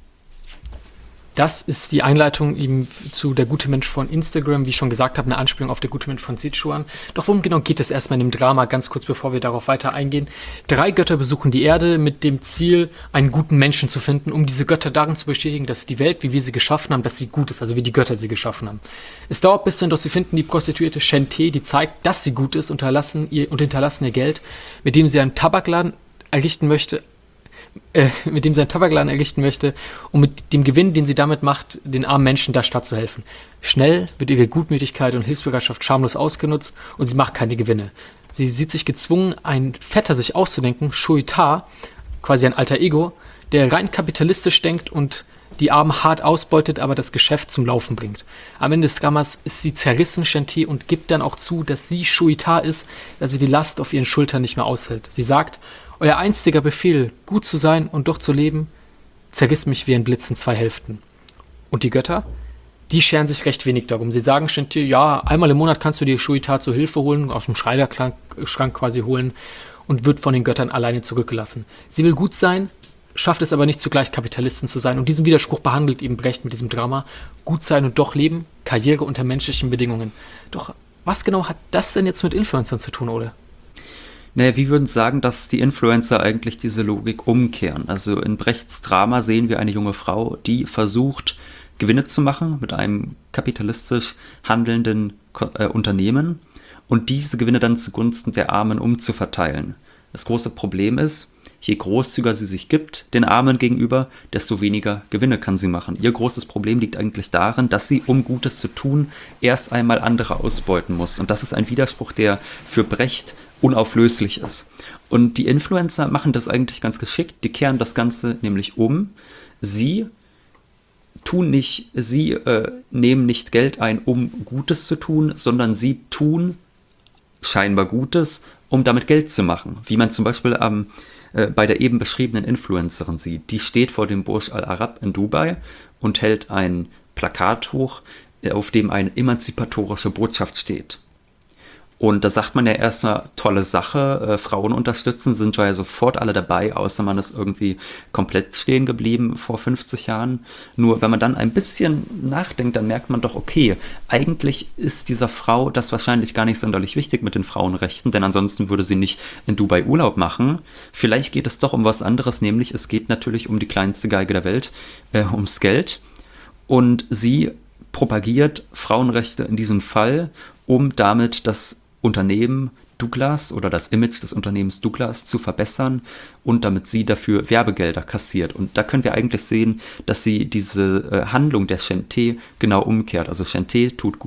Das ist die Einleitung eben zu Der gute Mensch von Instagram, wie ich schon gesagt habe, eine Anspielung auf Der gute Mensch von Sichuan. Doch worum genau geht es erstmal in dem Drama, ganz kurz bevor wir darauf weiter eingehen. 3 Götter besuchen die Erde mit dem Ziel, einen guten Menschen zu finden, um diese Götter darin zu bestätigen, dass die Welt, wie wir sie geschaffen haben, dass sie gut ist, also wie die Götter sie geschaffen haben. Es dauert bis dann, doch sie finden die Prostituierte Shen-Te, die zeigt, dass sie gut ist und hinterlassen ihr Geld, mit dem sie einen Tabakladen errichten möchte, um mit dem Gewinn, den sie damit macht, den armen Menschen der Stadt zu helfen. Schnell wird ihre Gutmütigkeit und Hilfsbereitschaft schamlos ausgenutzt und sie macht keine Gewinne. Sie sieht sich gezwungen, einen Vetter sich auszudenken, Shuita, quasi ein alter Ego, der rein kapitalistisch denkt und die Armen hart ausbeutet, aber das Geschäft zum Laufen bringt. Am Ende des Dramas ist sie zerrissen, Shen-Te, und gibt dann auch zu, dass sie Shuita ist, da sie die Last auf ihren Schultern nicht mehr aushält. Sie sagt: Euer einstiger Befehl, gut zu sein und doch zu leben, zerriss mich wie ein Blitz in 2 Hälften. Und die Götter? die scheren sich recht wenig darum. Sie sagen Chantier, ja, einmal im Monat kannst du dir Shuita zur Hilfe holen, aus dem Schreibschrank quasi holen und wird von den Göttern alleine zurückgelassen. Sie will gut sein, schafft es aber nicht zugleich Kapitalisten zu sein. Und diesen Widerspruch behandelt eben Brecht mit diesem Drama. Gut sein und doch leben, Karriere unter menschlichen Bedingungen. Doch was genau hat das denn jetzt mit Influencern zu tun, Ole? Naja, wir würden sagen, dass die Influencer eigentlich diese Logik umkehren. Also in Brechts Drama sehen wir eine junge Frau, die versucht, Gewinne zu machen mit einem kapitalistisch handelnden Unternehmen und diese Gewinne dann zugunsten der Armen umzuverteilen. Das große Problem ist, je großzügiger sie sich gibt, den Armen gegenüber, desto weniger Gewinne kann sie machen. Ihr großes Problem liegt eigentlich darin, dass sie, um Gutes zu tun, erst einmal andere ausbeuten muss. Und das ist ein Widerspruch, der für Brecht unauflöslich ist. Und die Influencer machen das eigentlich ganz geschickt. Die kehren das Ganze nämlich um. Sie nehmen nicht Geld ein, um Gutes zu tun, sondern sie tun scheinbar Gutes, um damit Geld zu machen. Wie man zum Beispiel bei der eben beschriebenen Influencerin sieht. Die steht vor dem Burj Al Arab in Dubai und hält ein Plakat hoch, auf dem eine emanzipatorische Botschaft steht. Und da sagt man ja erstmal, tolle Sache, Frauen unterstützen, sind wir ja sofort alle dabei, außer man ist irgendwie komplett stehen geblieben vor 50 Jahren. Nur wenn man dann ein bisschen nachdenkt, dann merkt man doch, okay, eigentlich ist dieser Frau das wahrscheinlich gar nicht sonderlich wichtig mit den Frauenrechten, denn ansonsten würde sie nicht in Dubai Urlaub machen. Vielleicht geht es doch um was anderes, nämlich es geht natürlich um die kleinste Geige der Welt, ums Geld. Und sie propagiert Frauenrechte in diesem Fall, um damit das Unternehmen Douglas oder das Image des Unternehmens Douglas zu verbessern und damit sie dafür Werbegelder kassiert. Und da können wir eigentlich sehen, dass sie diese Handlung der Chanté genau umkehrt. Also Chanté tut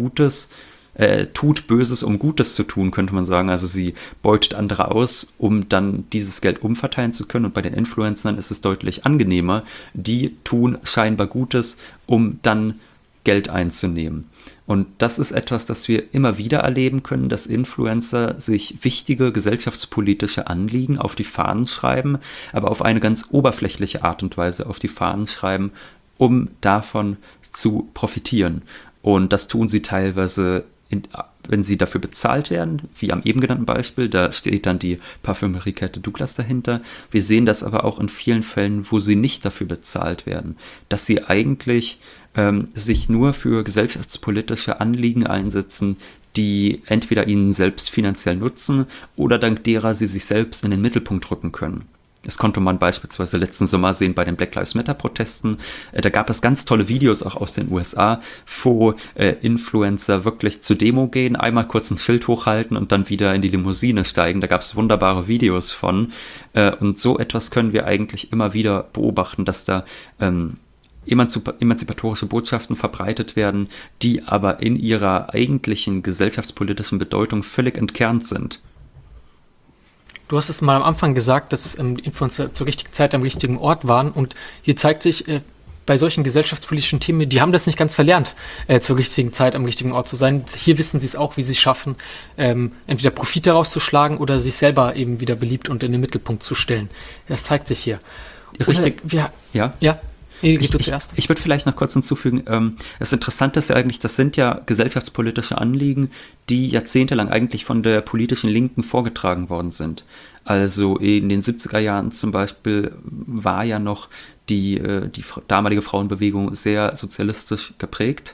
Böses, um Gutes zu tun, könnte man sagen. Also sie beutet andere aus, um dann dieses Geld umverteilen zu können. Und bei den Influencern ist es deutlich angenehmer. Die tun scheinbar Gutes, um dann Geld einzunehmen. Und das ist etwas, das wir immer wieder erleben können, dass Influencer sich wichtige gesellschaftspolitische Anliegen auf die Fahnen schreiben, aber auf eine ganz oberflächliche Art und Weise auf die Fahnen schreiben, um davon zu profitieren. Und das tun sie teilweise, wenn sie dafür bezahlt werden, wie am eben genannten Beispiel, da steht dann die Parfümeriekette Douglas dahinter. Wir sehen das aber auch in vielen Fällen, wo sie nicht dafür bezahlt werden, dass sie eigentlich sich nur für gesellschaftspolitische Anliegen einsetzen, die entweder ihnen selbst finanziell nutzen oder dank derer sie sich selbst in den Mittelpunkt rücken können. Das konnte man beispielsweise letzten Sommer sehen bei den Black Lives Matter Protesten. Da gab es ganz tolle Videos auch aus den USA, wo Influencer wirklich zur Demo gehen, einmal kurz ein Schild hochhalten und dann wieder in die Limousine steigen. Da gab es wunderbare Videos von. Und so etwas können wir eigentlich immer wieder beobachten, dass da emanzipatorische Botschaften verbreitet werden, die aber in ihrer eigentlichen gesellschaftspolitischen Bedeutung völlig entkernt sind. Du hast es mal am Anfang gesagt, dass Influencer zur richtigen Zeit am richtigen Ort waren und hier zeigt sich, bei solchen gesellschaftspolitischen Themen, die haben das nicht ganz verlernt, zur richtigen Zeit am richtigen Ort zu sein. Hier wissen sie es auch, wie sie es schaffen, entweder Profit daraus zu schlagen oder sich selber eben wieder beliebt und in den Mittelpunkt zu stellen. Das zeigt sich hier. Richtig. Ja. Ich würde vielleicht noch kurz hinzufügen, das Interessante ist ja eigentlich, das sind ja gesellschaftspolitische Anliegen, die jahrzehntelang eigentlich von der politischen Linken vorgetragen worden sind. Also in den 70er Jahren zum Beispiel war ja noch die damalige Frauenbewegung sehr sozialistisch geprägt,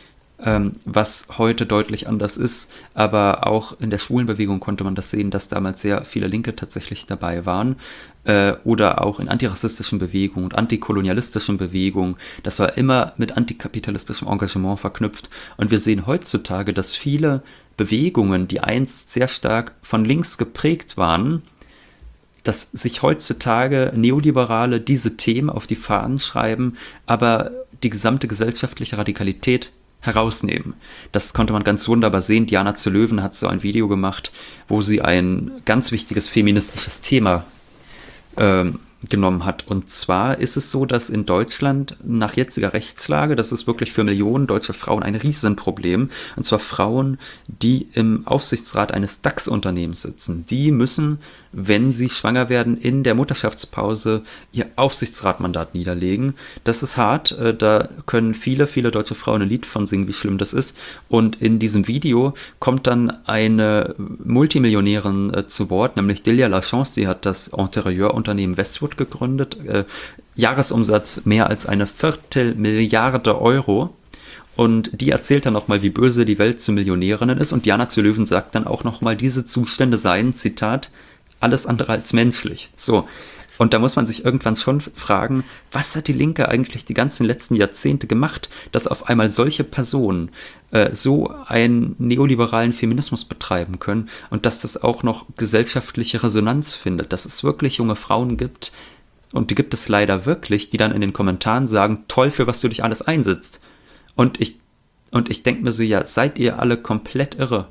was heute deutlich anders ist, aber auch in der Schwulenbewegung konnte man das sehen, dass damals sehr viele Linke tatsächlich dabei waren, oder auch in antirassistischen Bewegungen und antikolonialistischen Bewegungen. Das war immer mit antikapitalistischem Engagement verknüpft und wir sehen heutzutage, dass viele Bewegungen, die einst sehr stark von links geprägt waren, dass sich heutzutage Neoliberale diese Themen auf die Fahnen schreiben, aber die gesamte gesellschaftliche Radikalität herausnehmen. Das konnte man ganz wunderbar sehen. Diana Zelöwen hat so ein Video gemacht, wo sie ein ganz wichtiges feministisches Thema genommen hat. Und zwar ist es so, dass in Deutschland nach jetziger Rechtslage, das ist wirklich für Millionen deutsche Frauen ein Riesenproblem, und zwar Frauen, die im Aufsichtsrat eines DAX-Unternehmens sitzen. Die müssen, wenn sie schwanger werden, in der Mutterschaftspause ihr Aufsichtsratmandat niederlegen. Das ist hart, da können viele, viele deutsche Frauen ein Lied von singen, wie schlimm das ist. Und in diesem Video kommt dann eine Multimillionärin zu Wort, nämlich Delia Lachance, die hat das Interieurunternehmen Westwood gegründet, Jahresumsatz mehr als eine Viertelmilliarde Euro. Und die erzählt dann nochmal, wie böse die Welt zu Millionärinnen ist. Und Diana zu Löwen sagt dann auch nochmal, diese Zustände seien, Zitat, alles andere als menschlich. So. Und da muss man sich irgendwann schon fragen, was hat die Linke eigentlich die ganzen letzten Jahrzehnte gemacht, dass auf einmal solche Personen so einen neoliberalen Feminismus betreiben können und dass das auch noch gesellschaftliche Resonanz findet, dass es wirklich junge Frauen gibt, und die gibt es leider wirklich, die dann in den Kommentaren sagen, toll, für was du dich alles einsetzt. Und ich denke mir so, ja, seid ihr alle komplett irre?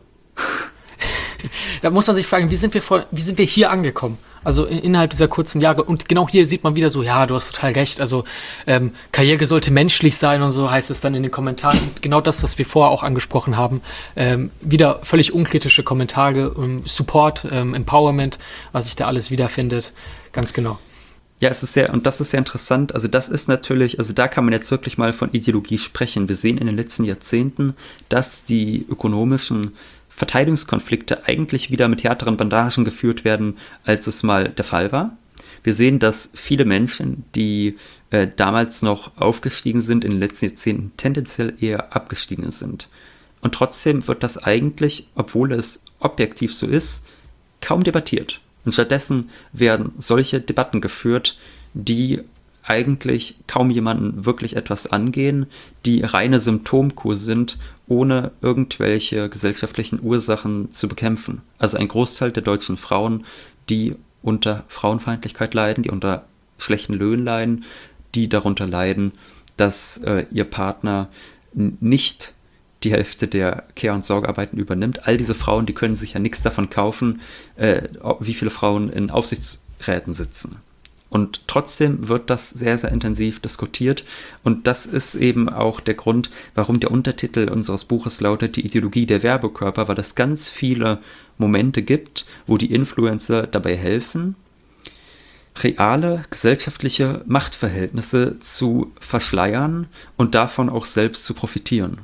Da muss man sich fragen, wie sind wir hier angekommen? Also innerhalb dieser kurzen Jahre. Und genau hier sieht man wieder so, ja, du hast total recht. Also Karriere sollte menschlich sein und so heißt es dann in den Kommentaren. Und genau das, was wir vorher auch angesprochen haben. Wieder völlig unkritische Kommentare, Support, Empowerment, was sich da alles wiederfindet. Ganz genau. Ja, es ist sehr, und das ist sehr interessant. Also das ist natürlich, also da kann man jetzt wirklich mal von Ideologie sprechen. Wir sehen in den letzten Jahrzehnten, dass die ökonomischen Verteidigungskonflikte eigentlich wieder mit härteren Bandagen geführt werden, als es mal der Fall war. Wir sehen, dass viele Menschen, die damals noch aufgestiegen sind, in den letzten Jahrzehnten tendenziell eher abgestiegen sind. Und trotzdem wird das eigentlich, obwohl es objektiv so ist, kaum debattiert. Und stattdessen werden solche Debatten geführt, die eigentlich kaum jemanden wirklich etwas angehen, die reine Symptomkur sind, ohne irgendwelche gesellschaftlichen Ursachen zu bekämpfen. Also ein Großteil der deutschen Frauen, die unter Frauenfeindlichkeit leiden, die unter schlechten Löhnen leiden, die darunter leiden, dass ihr Partner nicht die Hälfte der Care- und Sorgearbeiten übernimmt. All diese Frauen, die können sich ja nichts davon kaufen, wie viele Frauen in Aufsichtsräten sitzen. Und trotzdem wird das sehr, sehr intensiv diskutiert. Und das ist eben auch der Grund, warum der Untertitel unseres Buches lautet Die Ideologie der Werbekörper, weil es ganz viele Momente gibt, wo die Influencer dabei helfen, reale gesellschaftliche Machtverhältnisse zu verschleiern und davon auch selbst zu profitieren.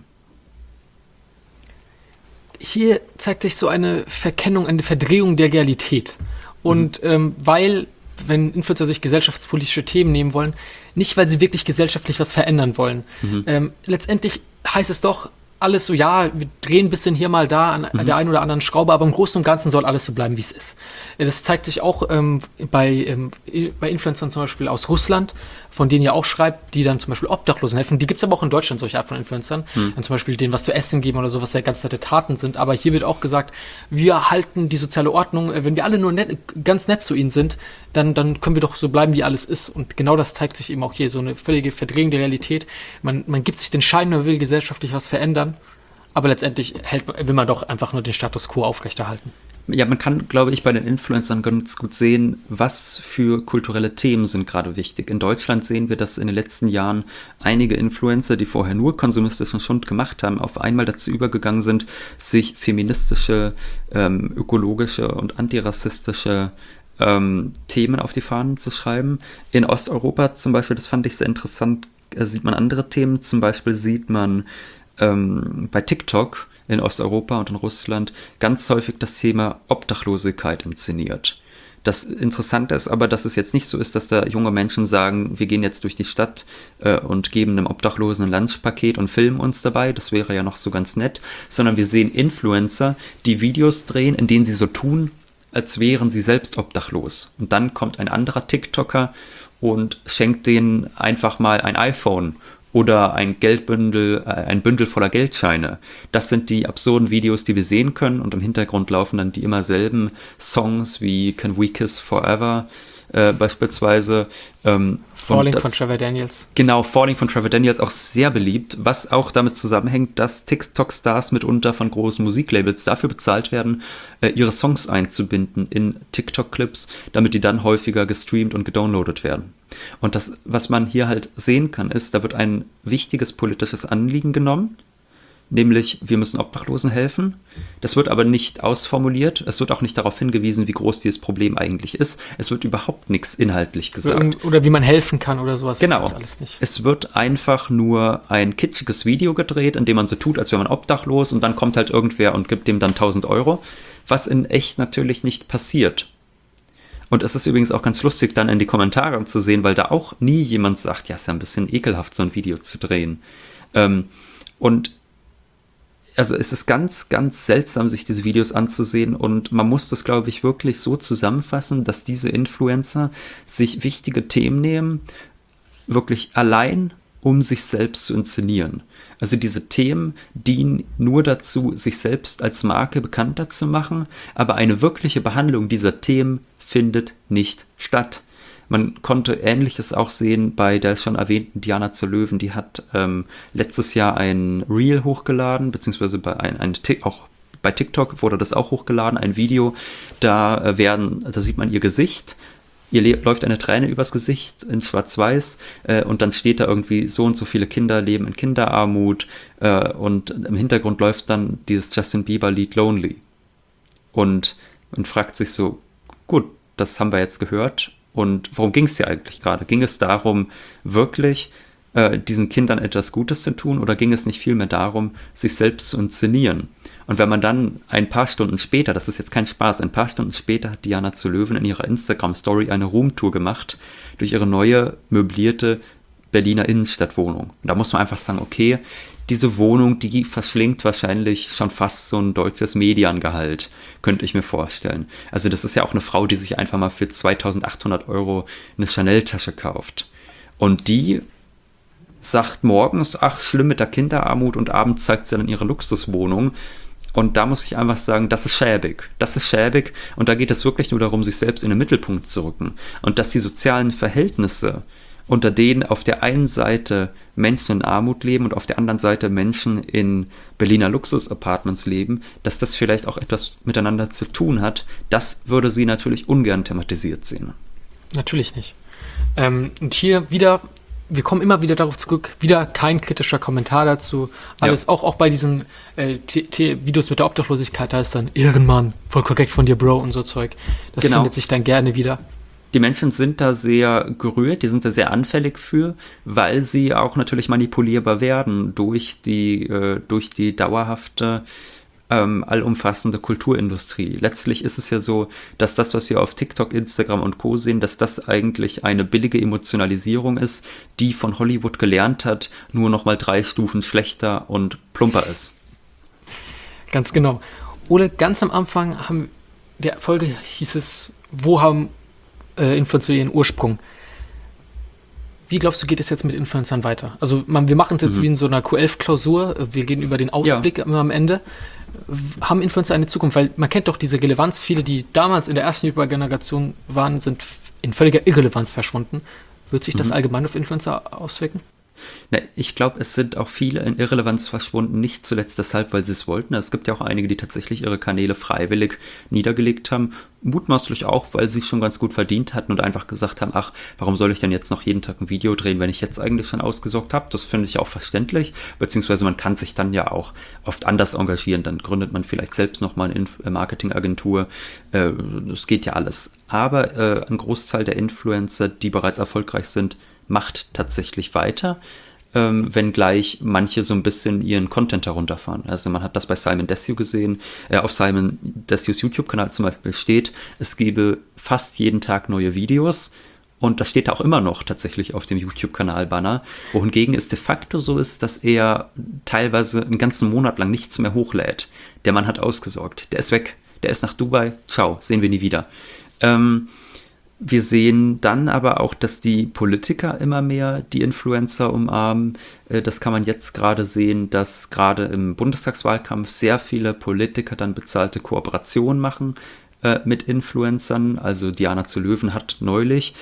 Hier zeigt sich so eine Verkennung, eine Verdrehung der Realität. Und weil, wenn Influencer sich gesellschaftspolitische Themen nehmen wollen, nicht, weil sie wirklich gesellschaftlich was verändern wollen. Letztendlich heißt es doch alles so, ja, wir drehen ein bisschen hier mal da an der einen oder anderen Schraube, aber im Großen und Ganzen soll alles so bleiben, wie es ist. Das zeigt sich auch bei Influencern zum Beispiel aus Russland, von denen ihr auch schreibt, die dann zum Beispiel Obdachlosen helfen. Die gibt es aber auch in Deutschland, solche Art von Influencern. Dann zum Beispiel denen was zu essen geben oder so, was ja ganz nette Taten sind. Aber hier wird auch gesagt, wir halten die soziale Ordnung, wenn wir alle nur ganz nett zu ihnen sind, dann können wir doch so bleiben, wie alles ist. Und genau das zeigt sich eben auch hier, so eine völlige Verdrehung der Realität. Man gibt sich den Schein, man will gesellschaftlich was verändern, aber letztendlich will man doch einfach nur den Status quo aufrechterhalten. Ja, man kann, glaube ich, bei den Influencern ganz gut sehen, was für kulturelle Themen sind gerade wichtig. In Deutschland sehen wir, dass in den letzten Jahren einige Influencer, die vorher nur konsumistischen Schund gemacht haben, auf einmal dazu übergegangen sind, sich feministische, ökologische und antirassistische Themen auf die Fahnen zu schreiben. In Osteuropa zum Beispiel, das fand ich sehr interessant, sieht man andere Themen. Zum Beispiel sieht man bei TikTok in Osteuropa und in Russland ganz häufig das Thema Obdachlosigkeit inszeniert. Das Interessante ist aber, dass es jetzt nicht so ist, dass da junge Menschen sagen, wir gehen jetzt durch die Stadt und geben einem Obdachlosen ein Lunchpaket und filmen uns dabei. Das wäre ja noch so ganz nett. Sondern wir sehen Influencer, die Videos drehen, in denen sie so tun, als wären sie selbst obdachlos. Und dann kommt ein anderer TikToker und schenkt denen einfach mal ein iPhone oder ein Geldbündel, ein Bündel voller Geldscheine. Das sind die absurden Videos, die wir sehen können, und im Hintergrund laufen dann die immer selben Songs wie Can We Kiss Forever beispielsweise. Falling von Trevor Daniels. Genau, Falling von Trevor Daniels, auch sehr beliebt, was auch damit zusammenhängt, dass TikTok-Stars mitunter von großen Musiklabels dafür bezahlt werden, ihre Songs einzubinden in TikTok-Clips, damit die dann häufiger gestreamt und gedownloadet werden. Und das, was man hier halt sehen kann, ist, da wird ein wichtiges politisches Anliegen genommen, nämlich wir müssen Obdachlosen helfen. Das wird aber nicht ausformuliert. Es wird auch nicht darauf hingewiesen, wie groß dieses Problem eigentlich ist. Es wird überhaupt nichts inhaltlich gesagt. Oder wie man helfen kann oder sowas. Genau. Das alles nicht. Es wird einfach nur ein kitschiges Video gedreht, in dem man so tut, als wäre man obdachlos und dann kommt halt irgendwer und gibt dem dann 1.000 Euro, was in echt natürlich nicht passiert. Und es ist übrigens auch ganz lustig, dann in die Kommentare zu sehen, weil da auch nie jemand sagt, ja, ist ja ein bisschen ekelhaft, so ein Video zu drehen. Und also es ist ganz, ganz seltsam, sich diese Videos anzusehen und man muss das, glaube ich, wirklich so zusammenfassen, dass diese Influencer sich wichtige Themen nehmen, wirklich allein, um sich selbst zu inszenieren. Also diese Themen dienen nur dazu, sich selbst als Marke bekannter zu machen, aber eine wirkliche Behandlung dieser Themen findet nicht statt. Man konnte Ähnliches auch sehen bei der schon erwähnten Diana zur Löwen. Die hat letztes Jahr ein Reel hochgeladen, beziehungsweise auch bei TikTok wurde das auch hochgeladen, ein Video. Da sieht man ihr Gesicht. Ihr läuft eine Träne übers Gesicht in Schwarz-Weiß und dann steht da irgendwie, so und so viele Kinder leben in Kinderarmut und im Hintergrund läuft dann dieses Justin Bieber-Lied Lonely. Und man fragt sich so, gut, das haben wir jetzt gehört. Und worum ging es hier eigentlich gerade? Ging es darum, wirklich diesen Kindern etwas Gutes zu tun oder ging es nicht vielmehr darum, sich selbst zu inszenieren? Und wenn man dann ein paar Stunden später, das ist jetzt kein Spaß, ein paar Stunden später hat Diana zur Löwen in ihrer Instagram-Story eine Roomtour gemacht durch ihre neue möblierte Berliner Innenstadtwohnung. Und da muss man einfach sagen, okay, diese Wohnung, die verschlingt wahrscheinlich schon fast so ein deutsches Mediangehalt, könnte ich mir vorstellen. Also das ist ja auch eine Frau, die sich einfach mal für 2.800 Euro eine Chanel-Tasche kauft. Und die sagt morgens, ach, schlimm mit der Kinderarmut und abends zeigt sie dann ihre Luxuswohnung. Und da muss ich einfach sagen, das ist schäbig. Das ist schäbig und da geht es wirklich nur darum, sich selbst in den Mittelpunkt zu rücken. Und dass die sozialen Verhältnisse, unter denen auf der einen Seite Menschen in Armut leben und auf der anderen Seite Menschen in Berliner Luxus-Apartments leben, dass das vielleicht auch etwas miteinander zu tun hat, das würde sie natürlich ungern thematisiert sehen. Natürlich nicht. Und hier wieder, wir kommen immer wieder darauf zurück, wieder kein kritischer Kommentar dazu. Alles, ja. Auch bei diesen Videos mit der Obdachlosigkeit, da ist dann Ehrenmann, voll korrekt von dir, Bro, und so Zeug. Das findet sich dann gerne wieder. Die Menschen sind da sehr gerührt, die sind da sehr anfällig für, weil sie auch natürlich manipulierbar werden durch die dauerhafte, allumfassende Kulturindustrie. Letztlich ist es ja so, dass das, was wir auf TikTok, Instagram und Co. sehen, dass das eigentlich eine billige Emotionalisierung ist, die von Hollywood gelernt hat, nur noch mal 3 Stufen schlechter und plumper ist. Ganz genau. Ole, ganz am Anfang der Folge hieß es, wo haben Influencer ihren Ursprung. Wie glaubst du, geht es jetzt mit Influencern weiter? Also wir machen es jetzt wie in so einer Q11-Klausur, wir gehen über den Ausblick immer am Ende. Haben Influencer eine Zukunft? Weil man kennt doch diese Relevanz, viele, die damals in der ersten YouTuber-Generation waren, sind in völliger Irrelevanz verschwunden. Wird sich das allgemein auf Influencer auswirken? Ich glaube, es sind auch viele in Irrelevanz verschwunden, nicht zuletzt deshalb, weil sie es wollten. Es gibt ja auch einige, die tatsächlich ihre Kanäle freiwillig niedergelegt haben, mutmaßlich auch, weil sie es schon ganz gut verdient hatten und einfach gesagt haben, ach, warum soll ich denn jetzt noch jeden Tag ein Video drehen, wenn ich jetzt eigentlich schon ausgesorgt habe? Das finde ich auch verständlich, beziehungsweise man kann sich dann ja auch oft anders engagieren, dann gründet man vielleicht selbst nochmal eine Marketingagentur, das geht ja alles. Aber ein Großteil der Influencer, die bereits erfolgreich sind, macht tatsächlich weiter, wenngleich manche so ein bisschen ihren Content herunterfahren. Also man hat das bei Simon Desue gesehen, auf Simon Desues YouTube-Kanal zum Beispiel steht, es gebe fast jeden Tag neue Videos und das steht auch immer noch tatsächlich auf dem YouTube-Kanal-Banner, wohingegen es de facto so ist, dass er teilweise einen ganzen Monat lang nichts mehr hochlädt. Der Mann hat ausgesorgt, der ist weg, der ist nach Dubai, ciao, sehen wir nie wieder. Wir sehen dann aber auch, dass die Politiker immer mehr die Influencer umarmen. Das kann man jetzt gerade sehen, dass gerade im Bundestagswahlkampf sehr viele Politiker dann bezahlte Kooperationen machen mit Influencern. Also Diana zu Löwen hat neulich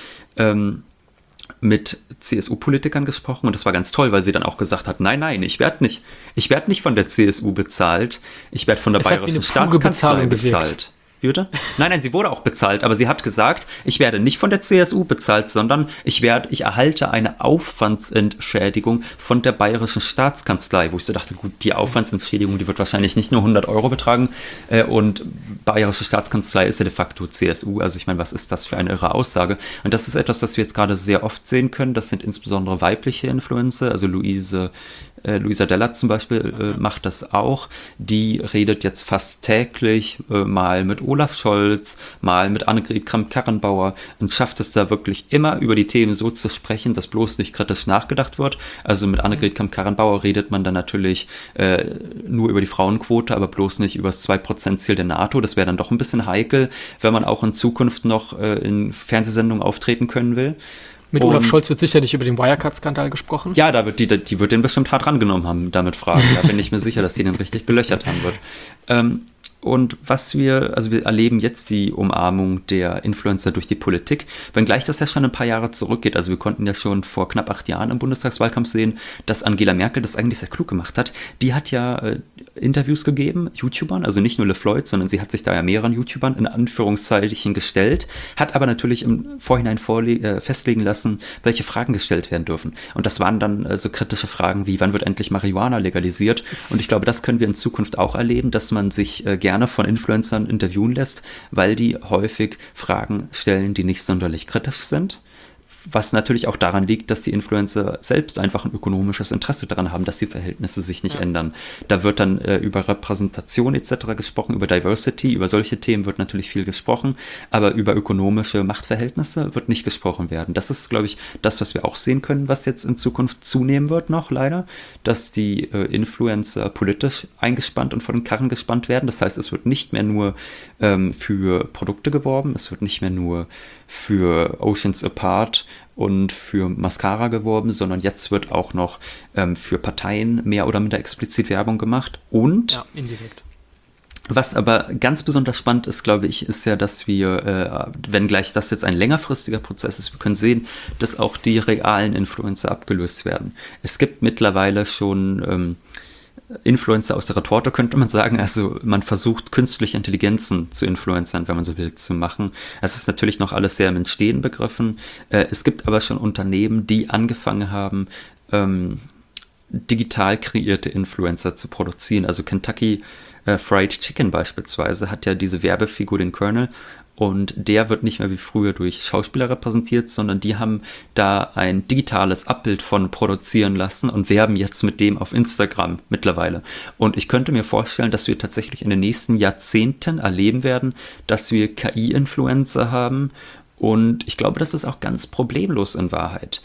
mit CSU-Politikern gesprochen und das war ganz toll, weil sie dann auch gesagt hat, nein, ich werde nicht von der CSU bezahlt, ich werde von der Bayerischen Staatskanzlei bezahlt. Wie bitte? Nein, sie wurde auch bezahlt, aber sie hat gesagt, ich werde nicht von der CSU bezahlt, sondern ich erhalte eine Aufwandsentschädigung von der Bayerischen Staatskanzlei, wo ich so dachte, gut, die Aufwandsentschädigung, die wird wahrscheinlich nicht nur 100 Euro betragen und Bayerische Staatskanzlei ist ja de facto CSU, also ich meine, was ist das für eine irre Aussage? Und das ist etwas, was wir jetzt gerade sehr oft sehen können, das sind insbesondere weibliche Influencer, also Luisa Della zum Beispiel macht das auch. Die redet jetzt fast täglich mal mit Olaf Scholz, mal mit Annegret Kramp-Karrenbauer und schafft es da wirklich immer über die Themen so zu sprechen, dass bloß nicht kritisch nachgedacht wird. Also mit Annegret Kramp-Karrenbauer redet man dann natürlich nur über die Frauenquote, aber bloß nicht über das 2%-Ziel der NATO. Das wäre dann doch ein bisschen heikel, wenn man auch in Zukunft noch in Fernsehsendungen auftreten können will. Mit Olaf Scholz wird sicherlich über den Wirecard-Skandal gesprochen. Ja, da wird die wird den bestimmt hart rangenommen haben, damit Fragen. Da bin ich mir sicher, dass die den richtig gelöchert haben wird. Und wir erleben jetzt die Umarmung der Influencer durch die Politik, wenngleich das ja schon ein paar Jahre zurückgeht. Also wir konnten ja schon vor knapp 8 Jahren im Bundestagswahlkampf sehen, dass Angela Merkel das eigentlich sehr klug gemacht hat. Die hat ja Interviews gegeben, YouTubern, also nicht nur LeFloid, sondern sie hat sich da ja mehreren YouTubern in Anführungszeichen gestellt, hat aber natürlich im Vorhinein festlegen lassen, welche Fragen gestellt werden dürfen. Und das waren dann so kritische Fragen wie, wann wird endlich Marihuana legalisiert? Und ich glaube, das können wir in Zukunft auch erleben, dass man sich gerne von Influencern interviewen lässt, weil die häufig Fragen stellen, die nicht sonderlich kritisch sind. Was natürlich auch daran liegt, dass die Influencer selbst einfach ein ökonomisches Interesse daran haben, dass die Verhältnisse sich nicht ändern. Da wird dann über Repräsentation etc. gesprochen, über Diversity, über solche Themen wird natürlich viel gesprochen, aber über ökonomische Machtverhältnisse wird nicht gesprochen werden. Das ist, glaube ich, das, was wir auch sehen können, was jetzt in Zukunft zunehmen wird noch leider, dass die Influencer politisch eingespannt und vor den Karren gespannt werden. Das heißt, es wird nicht mehr nur für Produkte geworben, es wird nicht mehr nur für Oceans Apart und für Mascara geworben, sondern jetzt wird auch noch für Parteien mehr oder minder explizit Werbung gemacht. Und ja, indirekt. Was aber ganz besonders spannend ist, glaube ich, ist ja, dass wir, wenngleich das jetzt ein längerfristiger Prozess ist, wir können sehen, dass auch die realen Influencer abgelöst werden. Es gibt mittlerweile schon Influencer aus der Retorte, könnte man sagen. Also man versucht, künstliche Intelligenzen zu Influencern, wenn man so will, zu machen. Es ist natürlich noch alles sehr im Entstehen begriffen. Es gibt aber schon Unternehmen, die angefangen haben, digital kreierte Influencer zu produzieren. Also Kentucky Fried Chicken beispielsweise hat ja diese Werbefigur, den Colonel, und der wird nicht mehr wie früher durch Schauspieler repräsentiert, sondern die haben da ein digitales Abbild von produzieren lassen und werben jetzt mit dem auf Instagram mittlerweile. Und ich könnte mir vorstellen, dass wir tatsächlich in den nächsten Jahrzehnten erleben werden, dass wir KI-Influencer haben. Und ich glaube, das ist auch ganz problemlos in Wahrheit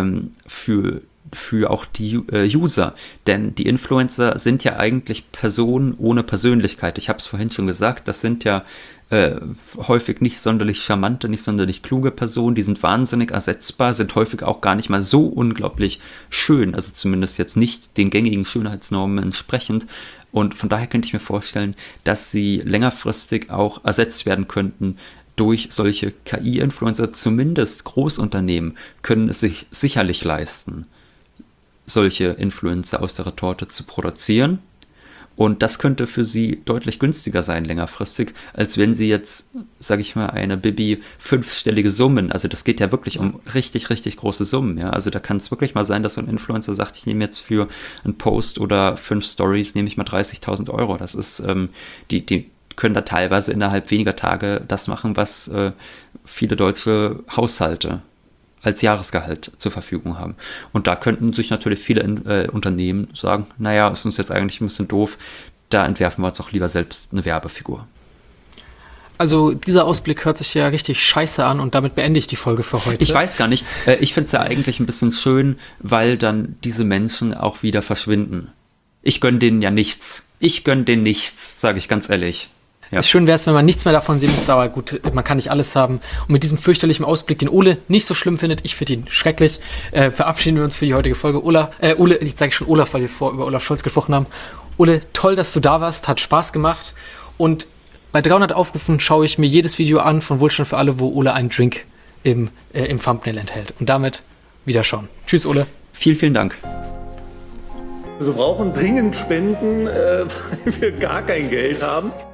für auch die User. Denn die Influencer sind ja eigentlich Personen ohne Persönlichkeit. Ich habe es vorhin schon gesagt, das sind ja häufig nicht sonderlich charmante, nicht sonderlich kluge Personen, die sind wahnsinnig ersetzbar, sind häufig auch gar nicht mal so unglaublich schön, also zumindest jetzt nicht den gängigen Schönheitsnormen entsprechend. Und von daher könnte ich mir vorstellen, dass sie längerfristig auch ersetzt werden könnten durch solche KI-Influencer. Zumindest Großunternehmen können es sich sicherlich leisten, solche Influencer aus der Retorte zu produzieren. Und das könnte für sie deutlich günstiger sein, längerfristig, als wenn sie jetzt, sage ich mal, eine Bibi 5-stellige Summen, also das geht ja wirklich um richtig, richtig große Summen, ja, also da kann es wirklich mal sein, dass so ein Influencer sagt, ich nehme jetzt für einen Post oder 5 Stories, nehme ich mal 30.000 Euro, das ist, die können da teilweise innerhalb weniger Tage das machen, was viele deutsche Haushalte als Jahresgehalt zur Verfügung haben. Und da könnten sich natürlich viele Unternehmen sagen, naja, ist uns jetzt eigentlich ein bisschen doof, da entwerfen wir uns auch lieber selbst eine Werbefigur. Also dieser Ausblick hört sich ja richtig scheiße an und damit beende ich die Folge für heute. Ich weiß gar nicht, ich finde es ja eigentlich ein bisschen schön, weil dann diese Menschen auch wieder verschwinden. Ich gönne denen ja nichts. Ich gönne denen nichts, sage ich ganz ehrlich. Ja. Schön wäre es, wenn man nichts mehr davon sehen müsste, aber gut, man kann nicht alles haben. Und mit diesem fürchterlichen Ausblick, den Ole nicht so schlimm findet, ich finde ihn schrecklich, verabschieden wir uns für die heutige Folge. Ole, ich sage schon Olaf, weil wir vorher über Olaf Scholz gesprochen haben. Ole, toll, dass du da warst, hat Spaß gemacht. Und bei 300 Aufrufen schaue ich mir jedes Video an von Wohlstand für alle, wo Ole einen Drink im Thumbnail enthält. Und damit wieder schauen. Tschüss, Ole. Vielen, vielen Dank. Wir brauchen dringend Spenden, weil wir gar kein Geld haben.